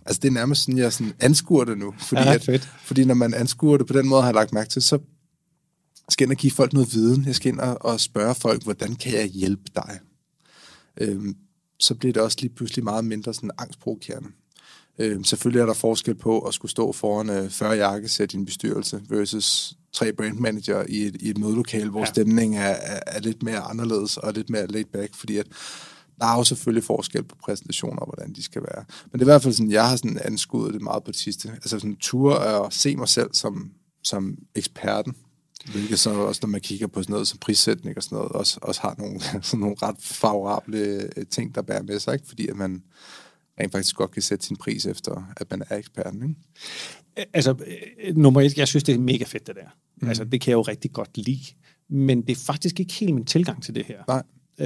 Altså, det er nærmest sådan, jeg sådan anskuer det nu. Fordi, ja, fordi når man anskuer det på den måde, har jeg lagt mærke til, så skal jeg ind og give folk noget viden. Jeg skal ind og spørge folk, hvordan kan jeg hjælpe dig? Så bliver det også lige pludselig meget mindre sådan angstprovokerende. Selvfølgelig er der forskel på at skulle stå foran 40 jakkesæt i en bestyrelse versus 3 brandmanager i et mødelokale, hvor stemningen er lidt mere anderledes og lidt mere laid back, fordi at der er jo selvfølgelig forskel på præsentationer, hvordan de skal være. Men det er i hvert fald sådan, jeg har sådan anskuet det meget på det sidste. Altså sådan tur at se mig selv som eksperten, hvilket så også, når man kigger på sådan noget som prissætning og sådan noget, også har nogle ret favorable ting, der bærer med sig, ikke? Fordi at man rent faktisk godt kan sætte sin pris efter, at man er eksperten, ikke? Altså, nummer 1, jeg synes, det er mega fedt, det der. Altså, det kan jeg jo rigtig godt lide. Men det er faktisk ikke helt min tilgang til det her. Nej.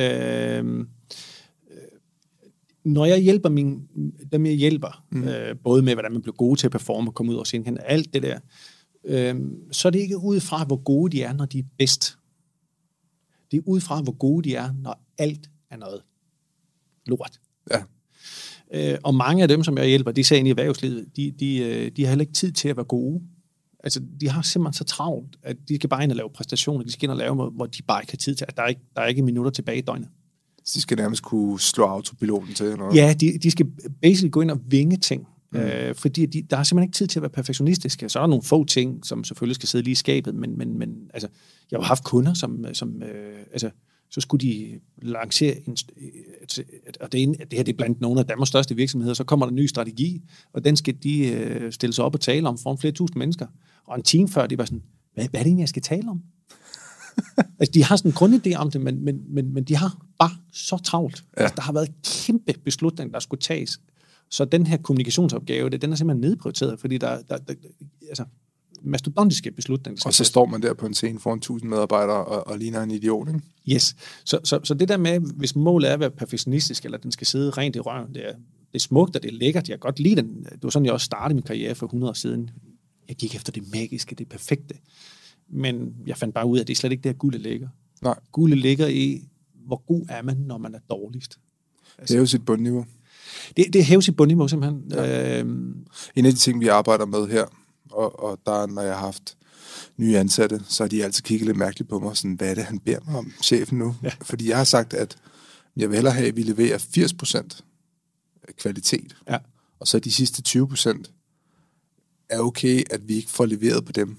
Når jeg hjælper dem, jeg hjælper, både med, hvordan man bliver gode til at performe, komme ud og scenen, alt det der, så er det ikke ud fra, hvor gode de er, når de er bedst. Det er ud fra, hvor gode de er, når alt er noget lort. Ja. Og mange af dem, som jeg hjælper, de ser ind i erhvervslivet, de har heller ikke tid til at være gode. Altså, de har simpelthen så travlt, at de skal bare ind og lave præstationer, de skal ind og lave, hvor de bare ikke har tid til, at der er ikke minutter tilbage i døgnet. De skal nærmest kunne slå autopiloten til? Eller? Ja, de skal basically gå ind og vinge ting, fordi der er simpelthen ikke tid til at være perfektionistiske. Så er der nogle få ting, som selvfølgelig skal sidde lige i skabet, men altså, jeg har haft kunder, som så skulle de lancere og det her det er blandt nogle af Danmarks største virksomheder, så kommer der en ny strategi, og den skal de stille sig op og tale om foran flere tusind mennesker. Og en time før, de var sådan, hvad er det egentlig, jeg skal tale om? Altså, de har sådan en grundidé om det, men de har bare så travlt. Ja. Altså, der har været en kæmpe beslutning, der skulle tages. Så den her kommunikationsopgave, den er simpelthen nedprioriteret, fordi der altså, mastodontiske beslutninger. Og så står man der på en scene foran 1000 medarbejdere og ligner en idiot, ikke? Yes. Så det der med, hvis målet er at være perfektionistisk, eller den skal sidde rent i røven, det er smukt, og det er lækkert. Jeg kan godt lide den. Det var sådan, jeg også startede min karriere for 100 år siden. Jeg gik efter det magiske, det perfekte. Men jeg fandt bare ud af, at det er slet ikke der, guldet ligger. Nej. Guldet ligger i, hvor god er man, når man er dårligst. Altså, det er jo sit bundniveau. Det er hævet sit bundniveau, simpelthen. Ja. En af de ting, vi arbejder med her, og der, når jeg har haft nye ansatte, så har de altid kigget lidt mærkeligt på mig, sådan, hvad er det, han beder mig om, chefen nu? Ja. Fordi jeg har sagt, at jeg vil hellere have, at vi leverer 80% kvalitet, og så de sidste 20% er okay, at vi ikke får leveret på dem.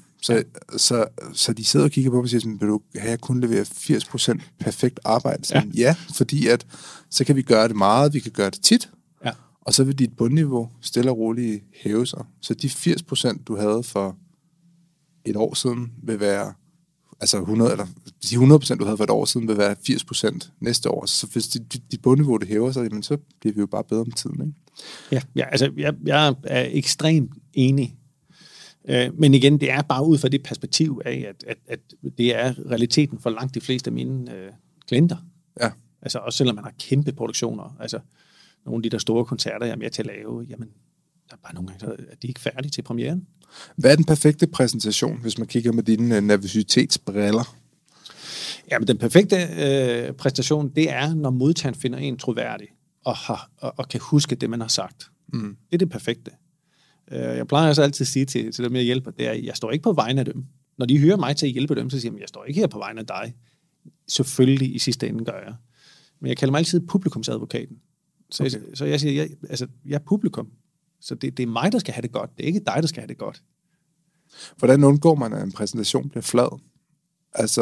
Så de sidder og kigger på mig og siger sådan, vil du have, at kun levere 80% perfekt arbejde? Sådan, ja, fordi at så kan vi gøre det meget, vi kan gøre det tit, og så vil dit bundniveau stille og roligt hæve sig. Så de 80%, du havde for et år siden, vil være, altså 100, eller de 100%, du havde for et år siden, vil være 80% næste år. Så hvis dit bundniveau det hæver sig, jamen, så bliver vi jo bare bedre med tiden, ikke? Ja, altså jeg er ekstremt enig. Men igen, det er bare ud fra det perspektiv af, at det er realiteten for langt de fleste af mine klienter. Ja. Altså også selvom man har kæmpe produktioner, altså nogle af de der store koncerter, jeg er med til at lave, jamen, der er bare nogle gange, at de ikke er færdige til premieren. Hvad er den perfekte præsentation, hvis man kigger med dine nervøsitetsbriller? Jamen, den perfekte præstation, det er, når modtageren finder en troværdig, og kan huske det, man har sagt. Det er det perfekte. Jeg plejer også altid at sige til dem, jeg hjælper, det er, jeg står ikke på vegne af dem. Når de hører mig til at hjælpe dem, så siger de, jeg står ikke her på vegne af dig. Selvfølgelig i sidste ende gør jeg. Men jeg kalder mig altid publikumsadvokaten. Så jeg siger, jeg er publikum. Så det er mig, der skal have det godt. Det er ikke dig, der skal have det godt. Hvordan undgår man, at en præsentation bliver flad? Altså,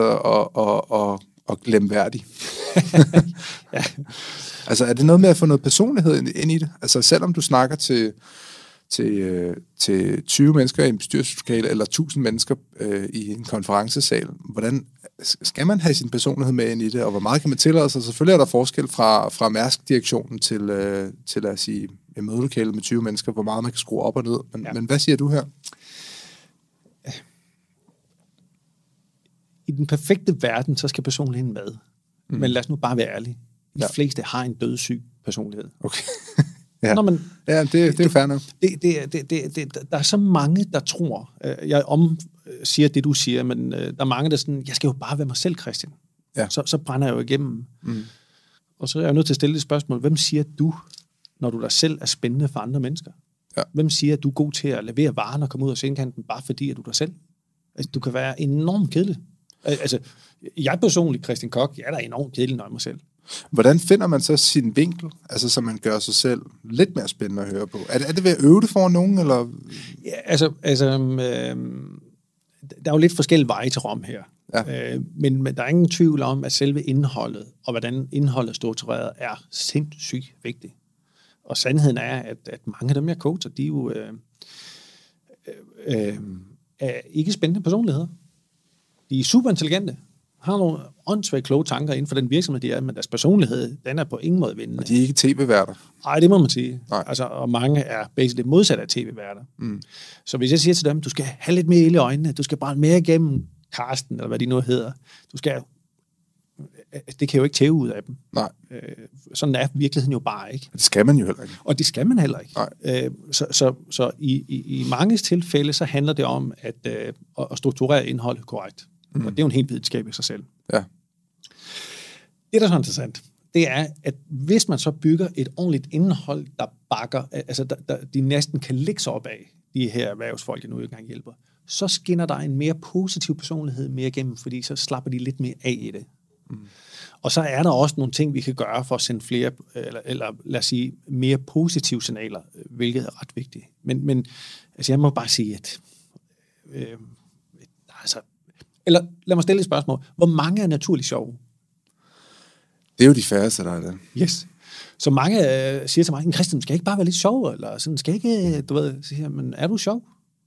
og glemværdig? Ja. Altså, er det noget med at få noget personlighed ind i det? Altså, selvom du snakker til 20 mennesker i en bestyrelseslokale, eller 1000 mennesker i en konferencesal, hvordan skal man have sin personlighed med ind i det, og hvor meget kan man tillade sig? Selvfølgelig er der forskel fra Mærsk-direktionen til lad os sige, et mødelokale med 20 mennesker, hvor meget man kan skrue op og ned. Men hvad siger du her? I den perfekte verden, så skal personligheden med. Men lad os nu bare være ærlige. De fleste har en dødssyg personlighed. Okay. Ja. Det er fair nok. Der er så mange, der tror, jeg siger det, du siger, men der er mange, der sådan, jeg skal jo bare være mig selv, Christian. Ja. Så brænder jeg jo igennem. Og så er jeg nødt til at stille et spørgsmål. Hvem siger du, når du dig selv er spændende for andre mennesker? Ja. Hvem siger, at du er god til at levere varen og komme ud af scenekanten, bare fordi, at du er dig selv? Altså, du kan være enormt kedelig. Altså, jeg personligt, Christian Koch, jeg er da enormt kedelig, når jeg mig selv. Hvordan finder man så sin vinkel, altså så man gør sig selv lidt mere spændende at høre på? Er det ved at øve det for nogen, eller? Ja, der er jo lidt forskellige veje til Rom her. Ja. Men der er ingen tvivl om, at selve indholdet, og hvordan indholdet er struktureret, er sindssygt vigtigt. Og sandheden er, at mange af dem, jeg coacher, de er jo er ikke spændende personligheder. De er super intelligente, har nogle åndssvagt kloge tanker inden for den virksomhed, de er, men deres personlighed, den er på ingen måde vindende. Og de er ikke tv-værter? Nej, det må man sige. Nej. Altså, og mange er basically modsat af tv-værter. Så hvis jeg siger til dem, du skal have lidt mere ild i øjnene, du skal brænde mere igennem Karsten, eller hvad de nu hedder, det kan jo ikke tæve ud af dem. Nej. Sådan er virkeligheden jo bare ikke. Det skal man jo heller ikke. Og det skal man heller ikke. Nej. Så i mange tilfælde, så handler det om at strukturere indholdet korrekt. Og det er jo en helt videnskab i sig selv. Ja. Det, der er så interessant, det er, at hvis man så bygger et ordentligt indhold, der bakker, altså de næsten kan lægge sig op af, de her erhvervsfolk, jeg nu engang hjælper, så skinner der en mere positiv personlighed mere igennem, fordi så slapper de lidt mere af i det. Og så er der også nogle ting, vi kan gøre for at sende flere, eller lad os sige, mere positive signaler, hvilket er ret vigtigt. Men altså, jeg må bare sige, at eller lad mig stille et spørgsmål. Hvor mange er naturligt sjove? Det er jo de færreste, der er det. Yes. Så mange siger til mig, Christian, skal ikke bare være lidt sjov? Eller sådan, skal ikke, du ved, siger, men er du sjov?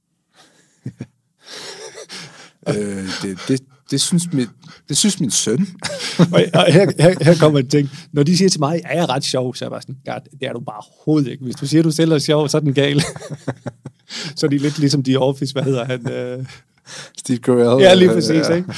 Det synes min søn. og her kommer en ting. Når de siger til mig, er jeg ret sjov? Så er jeg bare sådan, det er du bare overhovedet ikke. Hvis du siger, du selv er sjov, så er den gal. Så er de lidt ligesom The Office, hvad hedder han? Steve Carell. Ja, lige præcis, ja. Ikke?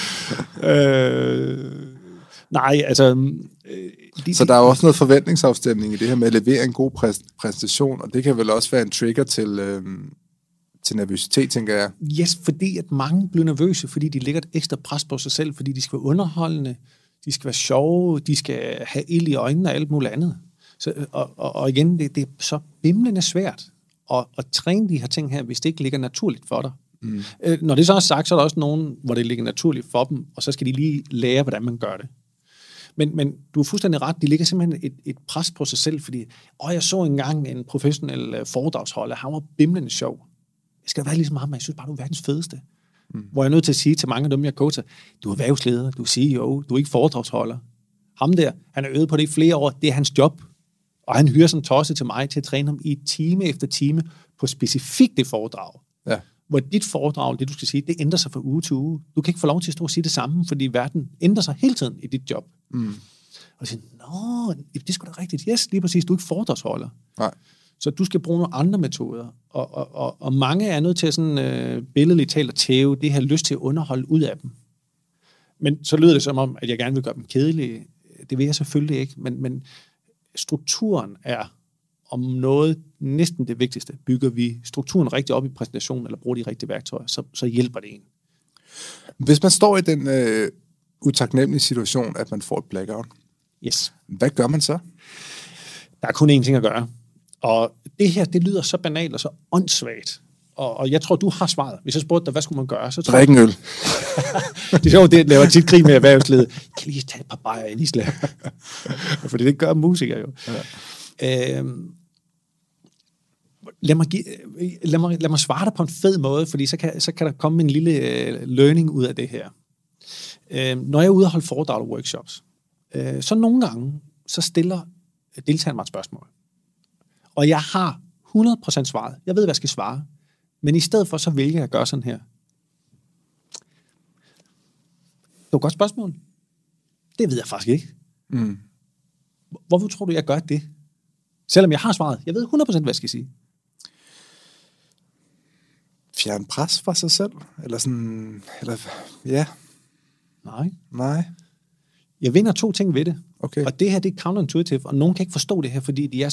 Nej, altså... Så der er jo også noget forventningsafstemning i det her med at levere en god præstation, og det kan vel også være en trigger til nervøsitet, tænker jeg. Yes, fordi at mange bliver nervøse, fordi de lægger et ekstra pres på sig selv, fordi de skal være underholdende, de skal være sjove, de skal have ild i øjnene og alt muligt andet. Så, og igen, det er så bimlende svært at træne de her ting her, hvis det ikke ligger naturligt for dig. Når det så er sagt, så er der også nogen, hvor det ligger naturligt for dem, og så skal de lige lære, hvordan man gør det. Men du er fuldstændig ret, de ligger simpelthen et pres på sig selv, fordi jeg så engang en professionel foredragsholder, han var bimlende sjov. Jeg skal være ligesom ham, men jeg synes bare, du er verdens fedeste. Hvor jeg er nødt til at sige til mange af dem, jeg coacher, du er erhvervsleder, du er CEO, du er ikke foredragsholder. Ham der, han er øvet på det i flere år, det er hans job. Og han hyrer sådan tosse til mig til at træne ham i time efter time på specifikt det foredrag. Ja. Hvor dit foredrag, det du skal sige, det ændrer sig fra uge til uge. Du kan ikke få lov til at stå og sige det samme, fordi verden ændrer sig hele tiden i dit job. Og så siger, det er sgu da rigtigt. Yes, lige præcis, du er ikke foredragsholder. Nej. Så du skal bruge nogle andre metoder. Og mange er nødt til at sådan billedligt tale og tæve, det har lyst til at underholde ud af dem. Men så lyder det som om, at jeg gerne vil gøre dem kedelige. Det vil jeg selvfølgelig ikke, men strukturen er om noget næsten det vigtigste. Bygger vi strukturen rigtig op i præsentationen, eller bruger de rigtige værktøjer, så hjælper det en. Hvis man står i den utaknemmelige situation, at man får et blackout, yes. Hvad gør man så? Der er kun én ting at gøre. Og det her, det lyder så banalt og så åndssvagt. Og jeg tror, du har svaret. Hvis jeg spurgte dig, hvad skulle man gøre? Så drik en øl. Det er sjovt, det laver tit krig med erhvervslivet. Jeg kan lige tage et par bajer ind i slag. Fordi det gør musikere jo. Ja. Lad mig svare dig på en fed måde, fordi så kan der komme en lille learning ud af det her. Når jeg er ude og holde foredrag og workshops, så nogle gange, så stiller deltageren mig et spørgsmål. Og jeg har 100% svaret. Jeg ved, hvad jeg skal svare. Men i stedet for, så vælger jeg at gøre sådan her. Det var et godt spørgsmål. Det ved jeg faktisk ikke. Hvorfor tror du, jeg gør det? Selvom jeg har svaret. Jeg ved 100% hvad jeg skal sige. Fjern pres fra sig selv? Eller sådan... ja. Nej. Jeg vinder 2 ting ved det. Okay. Og det her, det er counterintuitive, og nogen kan ikke forstå det her, fordi de er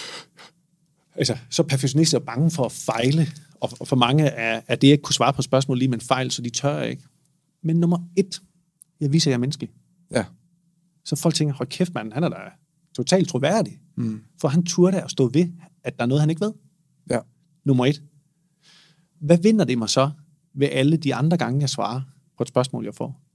så perfektionister og bange for at fejle, og for mange er det ikke kunne svare på spørgsmål lige med en fejl, så de tør ikke. Men nummer 1, jeg viser, at jeg er menneskelig. Ja. Så folk tænker, hold kæft mand, han er da totalt troværdig, for han turde at stå ved, at der er noget, han ikke ved. Ja. Nummer 1. Hvad vinder det mig så ved alle de andre gange, jeg svarer på et spørgsmål, jeg får?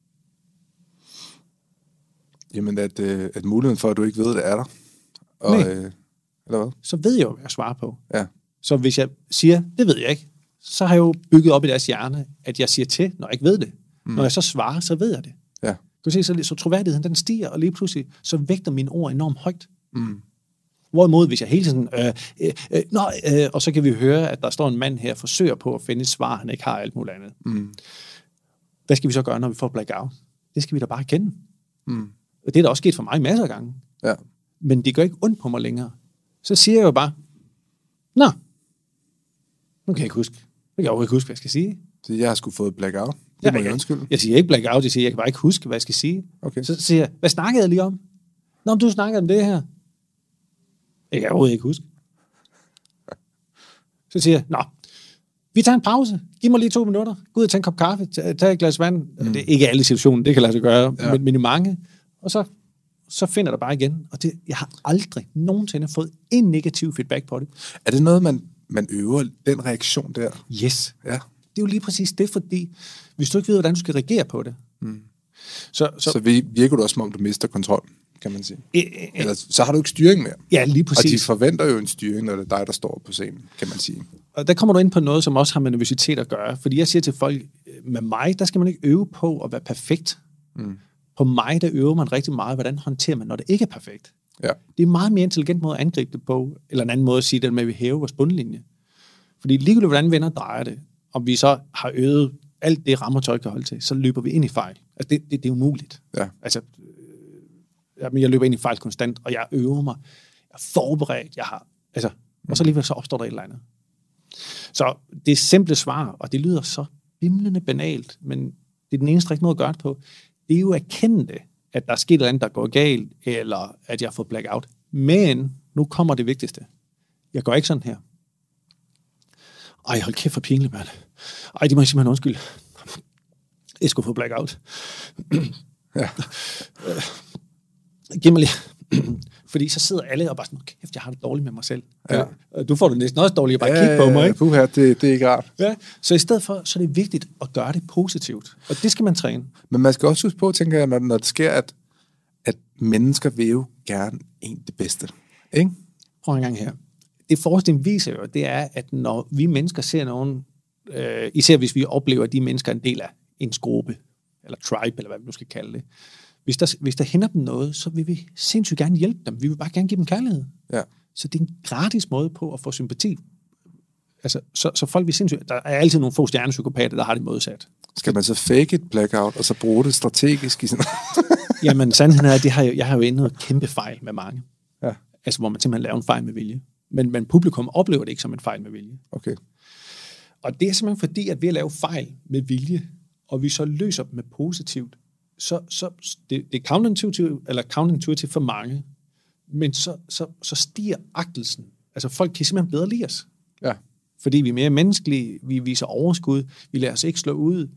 Jamen, at muligheden for, at du ikke ved, det er der. Og, eller hvad? Så ved jeg jo, hvad jeg svarer på. Ja. Så hvis jeg siger, det ved jeg ikke, så har jeg jo bygget op i deres hjerne, at jeg siger til, når jeg ikke ved det. Når jeg så svarer, så ved jeg det. Ja. Du kan se, så troværdigheden, den stiger, og lige pludselig, så vægter mine ord enormt højt. Hvorimod, hvis jeg hele tiden, og så kan vi høre, at der står en mand her, og forsøger på at finde et svar, han ikke har, alt muligt andet. Hvad skal vi så gøre, når vi får blackout? Det skal vi da bare kende. Og det er da også sket for mig masser af gange. Ja. Men det gør ikke ondt på mig længere. Så siger jeg jo bare, nå, nu kan jeg ikke huske. Jeg kan overhovedet ikke huske, hvad jeg skal sige. Så jeg har sgu fået blackout. Det må jeg undskylde. Jeg siger ikke blackout, jeg siger, jeg kan bare ikke huske, hvad jeg skal sige. Okay. Så siger jeg, hvad snakkede jeg lige om? Nå, du snakkede om det her. Jeg kan overhovedet ikke huske. Så siger jeg, nå, vi tager en pause. Giv mig lige 2 minutter. Gå ud og tage en kop kaffe. Tag et glas vand. Det er ikke alle situationer, det kan lade sig gøre, men i mange. Og så finder der bare igen. Og jeg har aldrig nogensinde fået en negativ feedback på det. Er det noget, man øver, den reaktion der? Yes. Ja. Det er jo lige præcis det, fordi hvis du ikke ved, hvordan du skal reagere på det. Så virker du også, som om du mister kontrol, kan man sige. Eller så har du ikke styring mere. Ja, lige præcis. Og de forventer jo en styring, når det er dig, der står på scenen, kan man sige. Og der kommer du ind på noget, som også har med nervøsitet at gøre. Fordi jeg siger til folk, med mig, der skal man ikke øve på at være perfekt. På mig, der øver man rigtig meget, hvordan håndterer man, når det ikke er perfekt. Ja. Det er en meget mere intelligent måde at angribe det på, eller en anden måde at sige det med, at vi hæver vores bundlinje. Fordi ligegyldigt, hvordan venner drejer det, om vi så har øvet alt det rammertøj kan holde til, så løber vi ind i fejl. Altså, det er umuligt. Ja. Altså, jeg løber ind i fejl konstant, og jeg øver mig. Jeg er forberedt, og så alligevel så opstår der et eller andet. Så det simple svar, og det lyder så bimlende banalt, men det er den eneste rigtige måde at gøre det på, det er jo at erkende det, at der er sket noget andet, der går galt, eller at jeg har fået blackout. Men nu kommer det vigtigste. Jeg går ikke sådan her. Ej, hold kæft for pinligt, mand. Ej, det må jeg simpelthen undskylde. Jeg skulle få blackout. Ja. Giv mig lige. Fordi så sidder alle og bare sådan, kæft, jeg har det dårligt med mig selv. Ja. Du får det næsten også dårligt at bare kigge på mig, ikke? Puha, det er ikke rart. Ja. Så i stedet for, så er det vigtigt at gøre det positivt. Og det skal man træne. Men man skal også huske på, tænker jeg, når det sker, at mennesker vil jo gerne det bedste. Ikke? Prøv en gang her. Det forskning viser jo, det er, at når vi mennesker ser nogen, især hvis vi oplever, at de mennesker er en del af en gruppe, eller tribe, eller hvad vi nu skal kalde det. Hvis der hænder dem noget, så vil vi sindssygt gerne hjælpe dem. Vi vil bare gerne give dem kærlighed. Ja. Så det er en gratis måde på at få sympati. Altså, så folk vil sindssygt... Der er altid nogle få stjernepsykopater, der har det modsat. Skal man så fake et blackout, og så bruge det strategisk i sådan... Jamen, sandheden er, at jeg har jo endet et kæmpe fejl med mange. Ja. Altså, hvor man simpelthen laver en fejl med vilje. Men publikum oplever det ikke som en fejl med vilje. Okay. Og det er simpelthen fordi, at ved at lave fejl med vilje, og vi så løser dem med positivt, så det er counterintuitive for mange, men så stiger agtelsen. Altså folk kan simpelthen bedre lide os. Ja. Fordi vi er mere menneskelige, vi viser overskud, vi lader os ikke slå ud.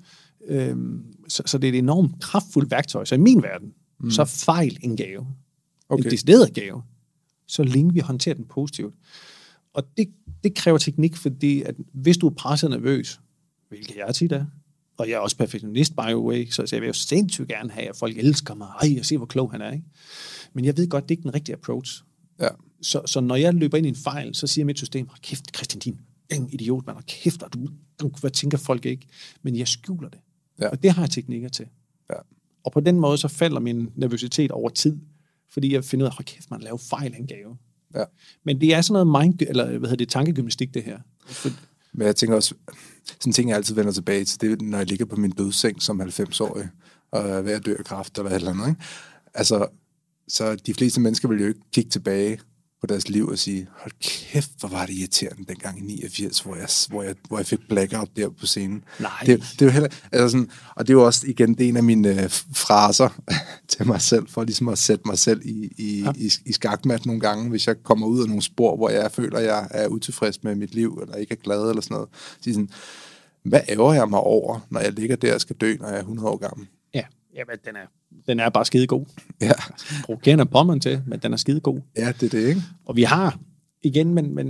Så det er et enormt kraftfuldt værktøj. Så i min verden, så er fejl en gave. Okay. En decideret gave. Så længe vi håndterer den positivt. Og det kræver teknik, fordi at hvis du er presset og nervøs, hvilket jeg tit er, og jeg er også perfektionist, by the way, så jeg vil jo sindssygt gerne have, at folk elsker mig, og se, hvor klog han er. Ikke? Men jeg ved godt, det er ikke den rigtige approach. Ja. Så når jeg løber ind i en fejl, så siger mit system, kæft, Christian, din idiot, man, kæft, hvad tænker folk ikke? Men jeg skjuler det. Ja. Og det har jeg teknikker til. Ja. Og på den måde, så falder min nervøsitet over tid, fordi jeg finder ud af, kæft, man laver fejl af en gave. Ja. Men det er sådan noget tankegymnastik, det her. Men jeg tænker også, sådan ting, jeg altid vender tilbage til, det er, når jeg ligger på min dødsseng som 90-årig, og er ved at dø af kræft eller et eller andet, ikke? Altså, så de fleste mennesker vil jo ikke kigge tilbage på deres liv og sige, hold kæft, hvor var det irriterende dengang i 89, hvor jeg fik blackout der på scenen. Nej. Det er jo heller, altså sådan, og det er jo også igen, det er en af mine fraser til mig selv, for ligesom at sætte mig selv i skakmat nogle gange, hvis jeg kommer ud af nogle spor, hvor jeg føler, at jeg er utilfreds med mit liv, eller ikke er glad, eller sådan noget. Så sådan, hvad ærger jeg mig over, når jeg ligger der og skal dø, når jeg er 100 år gammel? Ja, jamen, den er bare skidegod. Ja. Provokerende på man til, men den er skidegod. Ja, det er det, ikke? Og vi har, igen, men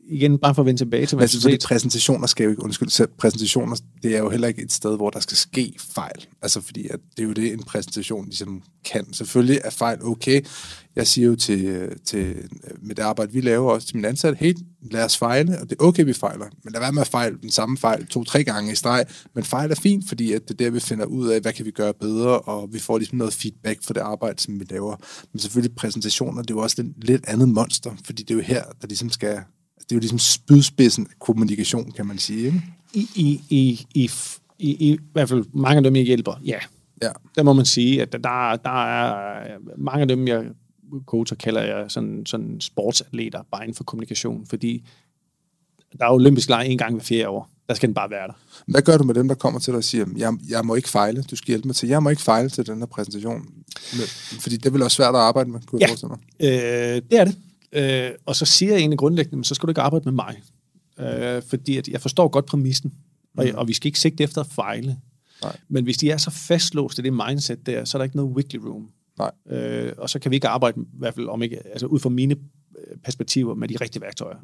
igen, bare for at vende tilbage til... Men selvfølgelig, præsentationer skal jo ikke... Undskyld, præsentationer, det er jo heller ikke et sted, hvor der skal ske fejl. Altså, fordi at det er jo det, en præsentation ligesom kan. Selvfølgelig er fejl okay. Jeg siger jo med det arbejde, vi laver også til mine ansatte, hey, lad os fejle, og det er okay, vi fejler. Men lad være med at fejle den samme fejl 2-3 gange i streg. Men fejl er fint, fordi at det er der, vi finder ud af, hvad kan vi gøre bedre, og vi får ligesom noget feedback for det arbejde, som vi laver. Men selvfølgelig præsentationer, det er jo også lidt andet monster, fordi det er jo her, der ligesom skal... Det er jo ligesom spydspidsen af kommunikation, kan man sige, ikke? I hvert fald mange af dem, jeg hjælper, ja. Der må man sige, at der er mange af dem, jeg coacher, kalder jeg sådan sportsatleter, bare inden for kommunikation, fordi der er olympisk lege 1 gang hver 4 år. Der skal den bare være der. Hvad gør du med dem, der kommer til dig og siger, jeg må ikke fejle, du skal hjælpe mig til, jeg må ikke fejle til den her præsentation? Fordi det er vel også svært at arbejde med, kunne jeg forestille mig? Det er det. Og så siger jeg egentlig grundlæggende, så skal du ikke arbejde med mig. Fordi at jeg forstår godt præmissen, og vi skal ikke sigte efter at fejle. Nej. Men hvis de er så fastlåst i det mindset der, så er der ikke noget wiggle room. Nej. Og så kan vi ikke arbejde, i hvert fald om ikke, altså ud fra mine perspektiver, med de rigtige værktøjer.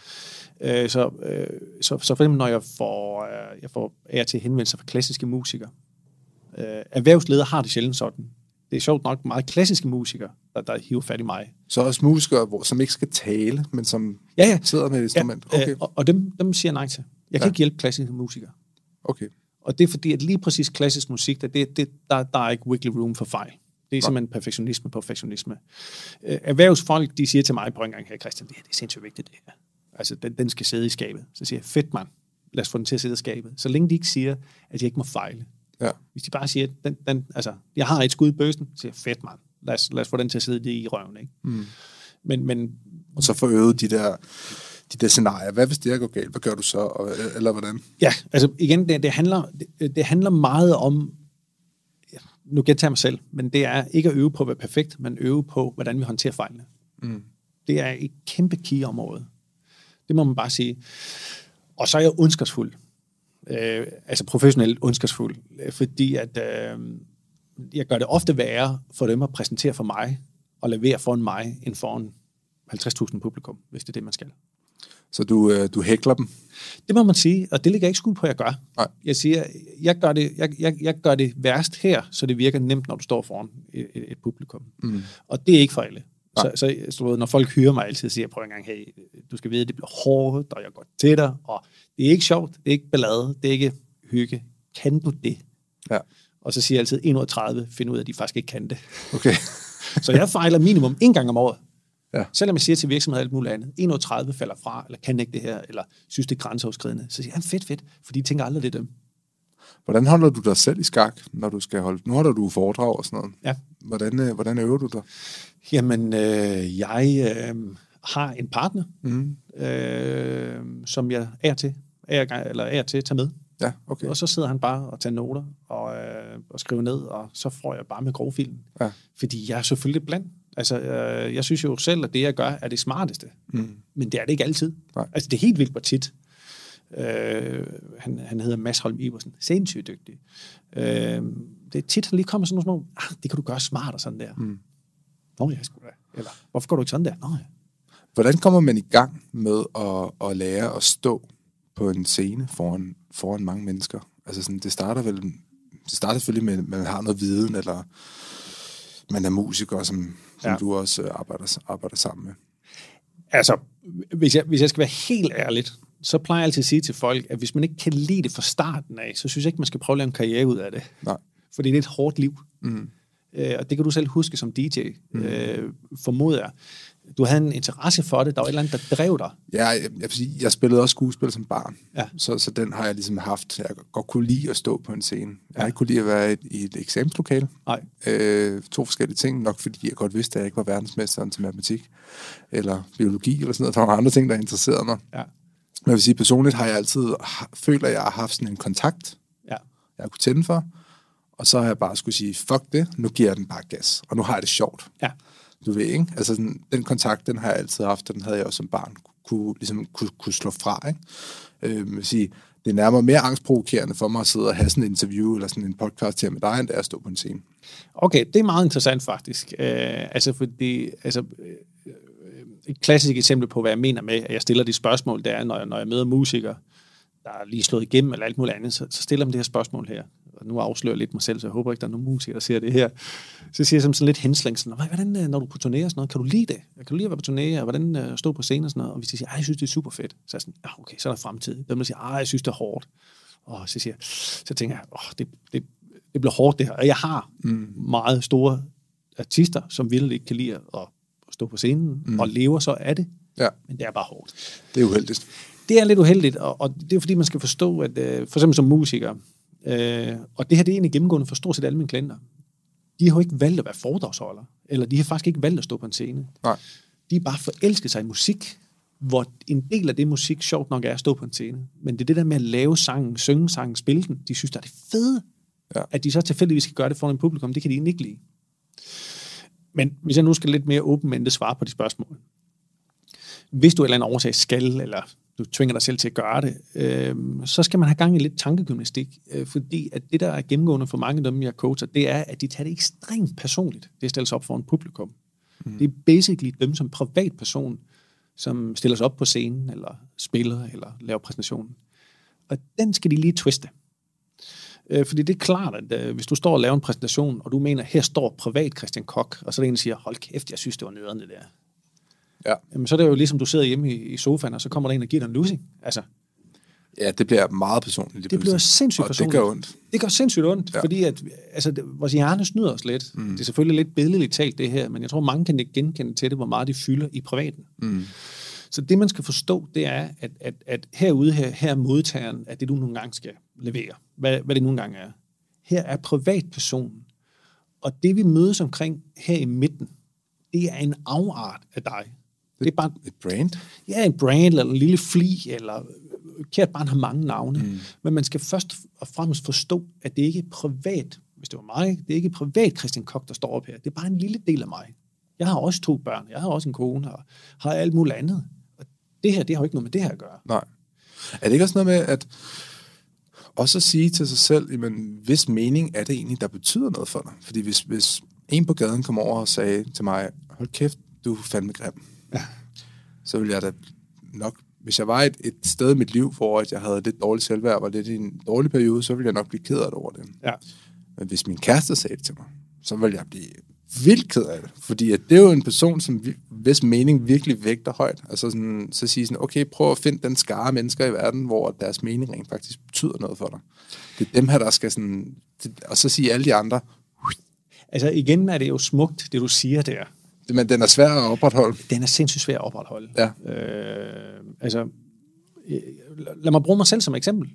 Så for eksempel, når jeg får af til henvendelser fra klassiske musikere. Erhvervsledere har det sjældent sådan. Det er sjovt nok meget klassiske musikere, der hiver fat i mig. Så også musikere, som ikke skal tale, men som sidder med et instrument? Ja, okay. Og dem siger nej til. Jeg kan ikke hjælpe klassiske musikere. Okay. Og det er fordi, at lige præcis klassisk musik, der er ikke wiggle room for fejl. Det er simpelthen perfektionisme. Erhvervsfolk, de siger til mig på en gang her, Christian, det er sindssygt vigtigt, det her. Altså, den skal sidde i skabet. Så siger jeg, fedt mand, lad os få den til at sidde i skabet. Så længe de ikke siger, at jeg ikke må fejle. Ja. Hvis de bare siger, altså, jeg har et skud i bøssen, så siger jeg, fedt mand, lad os få den til at sidde i røven, ikke? Men og så få øvet de der scenarier. Hvad hvis det går galt? Hvad gør du så? Eller hvordan? Ja, altså igen, det handler meget om, nu gentager jeg mig selv, men det er ikke at øve på at være perfekt, men øve på, hvordan vi håndterer fejlene. Det er et kæmpe key-område. Det må man bare sige. Og så er jeg ondskabsfuld. Altså professionelt ondskabsfuld. Fordi at jeg gør det ofte værre for dem at præsentere for mig og levere foran mig end foran 50.000 publikum, hvis det er det, man skal. Så du hækler dem? Det må man sige, og det ligger ikke skud på, at jeg gør. Nej. Jeg siger, jeg gør det værst her, så det virker nemt, når du står foran et publikum. Og det er ikke for alle. Så når folk hyrer mig altid, siger jeg, prøv en gang, hey, du skal vide, at det bliver hårdt, og jeg går til dig, og det er ikke sjovt, det er ikke ballade, det er ikke hygge. Kan du det? Ja. Og så siger jeg altid, 1 ud af 30 finder ud af, at de faktisk ikke kan det. Okay. Så jeg fejler minimum 1 gang om året. Ja. Selvom jeg siger til virksomheder alt muligt andet, 1 ud af 30 falder fra, eller kan ikke det her, eller synes, det er grænseoverskridende, så siger jeg, fedt, for de tænker aldrig, det er dem. Hvordan holder du dig selv i skak, når du skal holde... Nu holder du foredrag og sådan noget. Ja. Hvordan øver du dig? Jamen, jeg har en partner, som jeg er til tager med. Ja, okay. Og så sidder han bare og tager noter og skriver ned, og så får jeg bare med grovfilen. Ja. Fordi jeg er selvfølgelig blandt. Altså, jeg synes jo selv, at det, jeg gør, er det smarteste. Men det er det ikke altid. Nej. Altså, det er helt vildt, hvor tit. Han hedder Mads Holm Iversen. Sindssygt dygtig. Det er tit, han lige kommer sådan nogle, det kan du gøre smart og sådan der. Nå, jeg skulle da. Eller, hvorfor går du ikke sådan der? Nå, ja. Hvordan kommer man i gang med at lære at stå på en scene foran mange mennesker? Altså, sådan, det starter selvfølgelig med, at man har noget viden, eller man er musiker, som du også arbejder sammen med. Altså, hvis jeg skal være helt ærlig, så plejer jeg altid at sige til folk, at hvis man ikke kan lide det fra starten af, så synes jeg ikke, man skal prøve at lave en karriere ud af det. Nej. Fordi det er et hårdt liv. Og det kan du selv huske som DJ, formoder jeg. Du havde en interesse for det, der var et eller andet, der drev dig. Ja, jeg spillede også skuespil som barn, så den har jeg ligesom haft. Jeg godt kunne lide at stå på en scene. Jeg har ikke kunne lide at være i et eksamenslokale. Nej. 2 forskellige ting, nok fordi jeg godt vidste, at jeg ikke var verdensmesteren til matematik, eller biologi, eller sådan noget. Der var andre ting, der interesserede mig. Ja. Men jeg vil sige, personligt har jeg altid følt, at jeg har haft sådan en kontakt, jeg kunne tænde for, og så har jeg bare skulle sige, fuck det, nu giver jeg den bare gas, og nu har jeg det sjovt. Ja. Du ved, ikke? Altså sådan, den kontakt, den har jeg altid haft, og den havde jeg også som barn kunne slå fra, ikke? Jeg vil sige, det er nærmere mere angstprovokerende for mig at sidde og have sådan en interview, eller sådan en podcast her med dig, end det er at stå på en scene. Okay, det er meget interessant faktisk. Fordi et klassisk eksempel på, hvad jeg mener med, at jeg stiller de spørgsmål, det er, når jeg møder musikere, der er lige slået igennem, eller alt muligt andet, så stiller man det her spørgsmål her. Og nu afslører jeg lidt mig selv, så jeg håber ikke, der er nogen musikere, der ser det her. Så siger jeg sådan lidt henslæng, hvordan, når du er på turné og sådan noget, kan du lide det? Kan du lide at være på turné, og hvordan stå på scenen og sådan noget? Og hvis de siger, jeg synes, det er super fedt, så er jeg sådan, ja, okay, så er der fremtid. Dem, der siger, jeg synes, det er hårdt. Og så tænker jeg, det bliver hårdt det her. Og jeg har meget store artister, som virkelig ikke kan lide at stå på scenen, og lever så af det. Ja. Men det er bare hårdt. Det er uheldigt. Det er lidt uheldigt, og det er fordi, man skal forstå, at for eksempel som musiker, og det her det er egentlig gennemgående for stort set alle mine klienter, de har jo ikke valgt at være foredragsholder, eller de har faktisk ikke valgt at stå på en scene. Nej. De er bare forelsket sig i musik, hvor en del af det musik, sjovt nok, er at stå på en scene. Men det er det der med at lave sangen, synge sangen, spille den, de synes, det er det fede. Ja. At de så tilfældigvis skal gøre det foran en publikum, det kan de egentlig ikke lide. Men hvis jeg nu skal lidt mere åbenmændet svare på de spørgsmål. Hvis du af en eller anden årsag skal, eller du tvinger dig selv til at gøre det, så skal man have gang i lidt tankegymnastik, fordi at det, der er gennemgående for mange af dem, jeg coacher, det er, at de tager det ekstremt personligt, det stiller sig op for en publikum. Det er basically dem som privatperson, som stiller sig op på scenen, eller spiller, eller laver præsentationen. Og den skal de lige twiste. Fordi det er klart, at hvis du står og laver en præsentation, og du mener, her står privat Christian Koch, og så er der en, der siger, hold kæft, jeg synes, det var nederen det der. Ja. Jamen, så er det jo ligesom, du sidder hjemme i sofaen, og så kommer der en og giver dig en lussing. Altså. Ja, det bliver meget personligt. Det bliver sindssygt personligt. Det gør ondt. Det gør sindssygt ondt, ja. Fordi at, vores hjerne snyder os lidt. Det er selvfølgelig lidt billedligt talt, det her, men jeg tror, mange kan ikke genkende til det, hvor meget de fylder i privaten. Så det, man skal forstå, det er, at herude her er modtageren af det, du nogle gange skal levere. Hvad det nogle gange er. Her er privatpersonen. Og det, vi mødes omkring her i midten, det er en afart af dig. Det er bare et brand? Ja, en brand, eller en lille fli, eller kært barn har mange navne. Men man skal først og fremmest forstå, at det ikke er privat, hvis det var mig, det er ikke privat Christian Koch, der står op her. Det er bare en lille del af mig. Jeg har også 2 børn, jeg har også en kone, og har alt muligt andet. Og det her, det har jo ikke noget med det her at gøre. Nej. Er det ikke også noget med, at også at sige til sig selv, jamen, hvis mening er det egentlig, der betyder noget for dig? Fordi hvis en på gaden kom over og sagde til mig, hold kæft, du er fandme grim. Ja. Så ville jeg da nok, hvis jeg var et sted i mit liv, hvor jeg havde lidt dårligt selvværd, og lidt i en dårlig periode, så ville jeg nok blive ked af det over det. Ja. Men hvis min kæreste sagde det til mig, så ville jeg blive vildt ked af det. Fordi at det er jo en person, som hvis mening virkelig vægter højt. Altså sådan, så sige sådan, okay, prøv at finde den skare mennesker i verden, hvor deres mening rent faktisk betyder noget for dig. Det er dem her, der skal sådan, og så sige alle de andre. Altså igen er det jo smukt, det du siger der. Men den er svær at opretholde. Den er sindssygt svær at opretholde. Ja. Lad mig bruge mig selv som eksempel.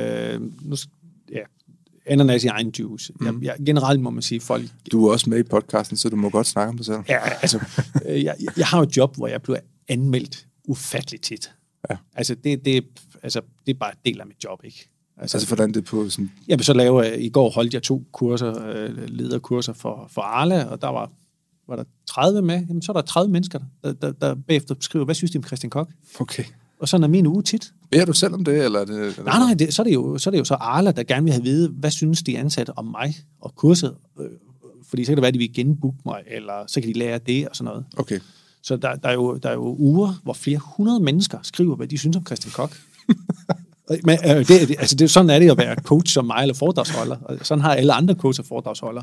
Ananas i egen juice. Generelt må man sige, folk... Du er også med i podcasten, så du må godt snakke om dig selv. Ja, altså, jeg har jo et job, hvor jeg bliver anmeldt ufatteligt tit. Ja. Altså, det er bare en del af mit job, ikke? Altså hvordan det på sådan... Jamen, så i går holdt jeg 2 kurser, lederkurser for Arla, og der var der 30 med. Jamen, så er der 30 mennesker, der bagefter beskriver, hvad synes de om Christian Koch? Okay. Og sådan er min uge tit. Beder du selv om det, eller er det? Nej, så er det jo så Arla, der gerne vil have at vide, hvad synes de ansatte om mig og kurset. Fordi så kan det være, at de vil genbooke mig, eller så kan de lære det og sådan noget. Okay. Så der er jo uger, hvor flere 100 mennesker skriver, hvad de synes om Christian Koch. Men sådan er det at være coach som mig, eller foredragsholder. Og sådan har alle andre coacher foredragsholder.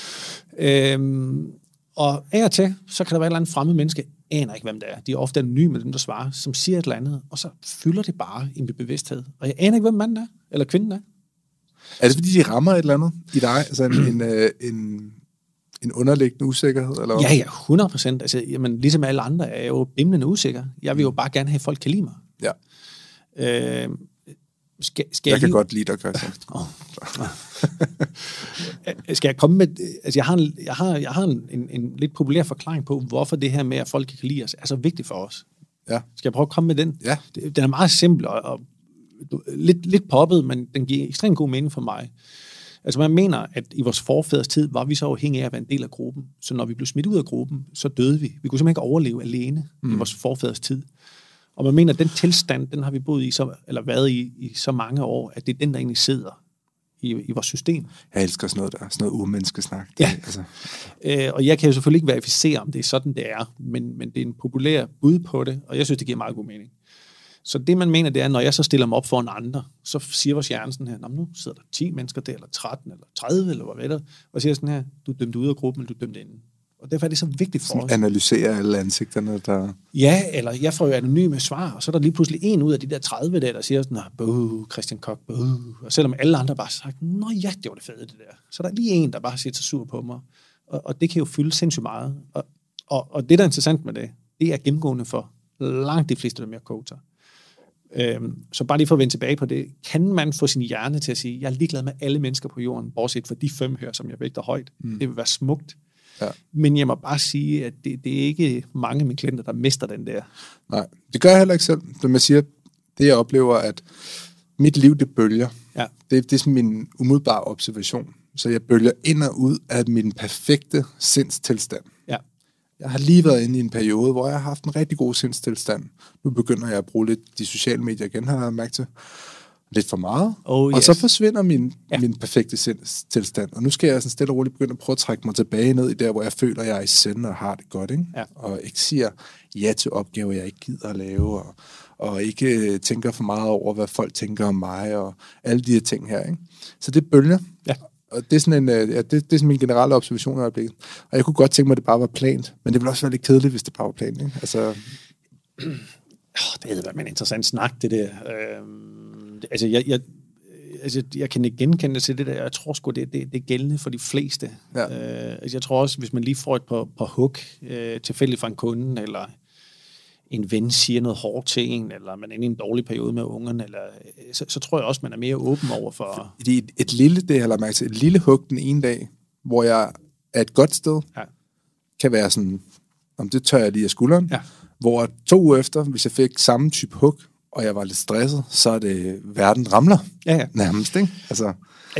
Og af og til, så kan der være et eller andet fremmed menneske, aner ikke, hvem det er. De er ofte anonyme, dem der svarer, som siger et eller andet, og så fylder det bare i min bevidsthed. Og jeg aner ikke, hvem manden er, eller kvinden er. Er det, fordi de rammer et eller andet i dig? Altså en underliggende usikkerhed? Eller? Ja, 100%. Altså, jamen, ligesom alle andre er jeg jo bimlende usikker. Jeg vil jo bare gerne have, at folk kan lide mig. Ja. Jeg kan godt lide dig, Christian. Skal jeg komme med... Altså, jeg har en lidt populær forklaring på, hvorfor det her med, at folk kan lide os, er så vigtigt for os. Ja. Skal jeg prøve at komme med den? Ja. Den er meget simpel og lidt poppet, men den giver ekstremt god mening for mig. Altså, man mener, at i vores forfædres tid var vi så afhængige af at være en del af gruppen. Så når vi blev smidt ud af gruppen, så døde vi. Vi kunne simpelthen ikke overleve alene i vores forfædres tid. Og man mener, at den tilstand, den har vi boet i, været i så mange år, at det er den, der egentlig sidder i vores system. Jeg elsker sådan noget urmenneskesnak. Ja. Altså. Og jeg kan jo selvfølgelig ikke verificere, om det er sådan, det er, men det er en populær bud på det, og jeg synes, det giver meget god mening. Så det, man mener, det er, når jeg så stiller mig op foran andre, så siger vores hjerne sådan her, nu sidder der 10 mennesker der, eller 13, eller 30, eller hvad ved du, og siger sådan her, du er dømt ude af gruppen, eller du er dømt inden. Og derfor er det så vigtigt for os. Analysere alle ansigterne, der... Ja, eller jeg får jo anonyme svar, og så er der lige pludselig en ud af de der 30 der siger sådan, bøh, Christian Koch, bøh. Og selvom alle andre bare har sagt, nå ja, det var det fede det der. Så er der lige en, der bare siger sig sur på mig. Og det kan jo fylde sindssygt meget. Og det, der er interessant med det er gennemgående for langt de fleste, der mere coacher. Så bare lige for at vende tilbage på det, kan man få sin hjerne til at sige, jeg er ligeglad med alle mennesker på jorden, bortset fra de 5 her, som jeg vægter højt. Det vil være smukt. Ja. Men jeg må bare sige, at det er ikke mange af mine klienter, der mister den der. Nej, det gør jeg heller ikke selv. Som jeg siger, det jeg oplever, at mit liv, det bølger. Ja. Det er sådan min umiddelbare observation. Så jeg bølger ind og ud af min perfekte sindstilstand. Ja. Jeg har lige været inde i en periode, hvor jeg har haft en rigtig god sindstilstand. Nu begynder jeg at bruge lidt de sociale medier igen, har jeg mærket til. Lidt for meget. Og så forsvinder min perfekte sindstilstand. Og nu skal jeg sådan stille og roligt begynde at prøve at trække mig tilbage ned i der, hvor jeg føler, at jeg er i send og har det godt. Ikke? Ja. Og ikke siger ja til opgaver, jeg ikke gider at lave. Og ikke tænker for meget over, hvad folk tænker om mig. Og alle de her ting her. Ikke? Så det bølger. Ja. Og det er sådan det er sådan min generelle observation i øjeblikket. Og jeg kunne godt tænke mig, at det bare var plant. Men det ville også være lidt kedeligt, hvis det bare var plant. Ikke? Altså... det er en interessant snak, det der. Jeg kan ikke genkende det til det der. Jeg tror sgu, det er gældende for de fleste. Ja. Jeg tror også, hvis man lige får et par hug tilfældigt fra en kunde, eller en ven siger noget hårdt til en, eller man er inde i en dårlig periode med ungerne, eller, så tror jeg også, man er mere åben over for... Et lille hug den ene dag, hvor jeg er et godt sted, kan være sådan, om det tør jeg lige af skulderen, hvor 2 uger efter, hvis jeg fik samme type hug, og jeg var lidt stresset, så er det, verden ramler. Ja. Nærmest, ikke? Altså,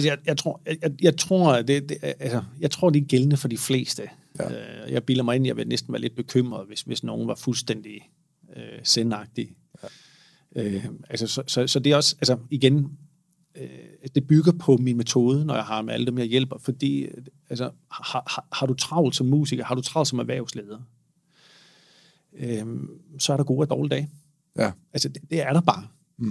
jeg tror, det er gældende for de fleste. Ja. Jeg bilder mig ind, jeg vil næsten være lidt bekymret, hvis nogen var fuldstændig sendagtig. Ja. Så det er også, igen, det bygger på min metode, når jeg har med alle dem, jeg hjælper, fordi har du travlt som musiker, har du travlt som erhvervsleder, så er der gode og dårlige dage. Ja. Det er der bare.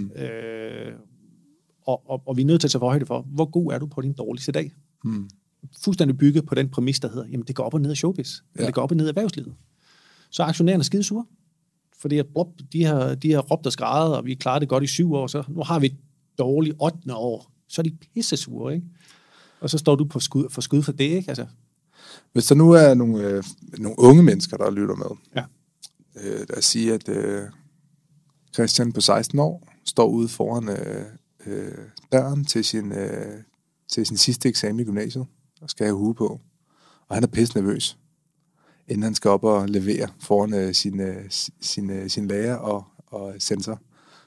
Og vi er nødt til at tage forhøjde for, hvor god er du på din dårligste dag? Fuldstændig bygget på den præmis, der hedder, jamen det går op og ned af showbiz, det går op og ned af erhvervslivet. Så er aktionærerne skidesure, fordi at de har råbt og skrædet, og vi klarer det godt i 7 år, så nu har vi et dårligt 8. år, så er de pissesure, ikke? Og så står du for skud for det, ikke? Hvis der nu er nogle unge mennesker, der lytter med, der siger, at Christian på 16 år står ude foran døren til sin sidste eksamen i gymnasiet og skal have hue på. Og han er pisse nervøs, inden han skal op og levere foran sin lærer og sensor.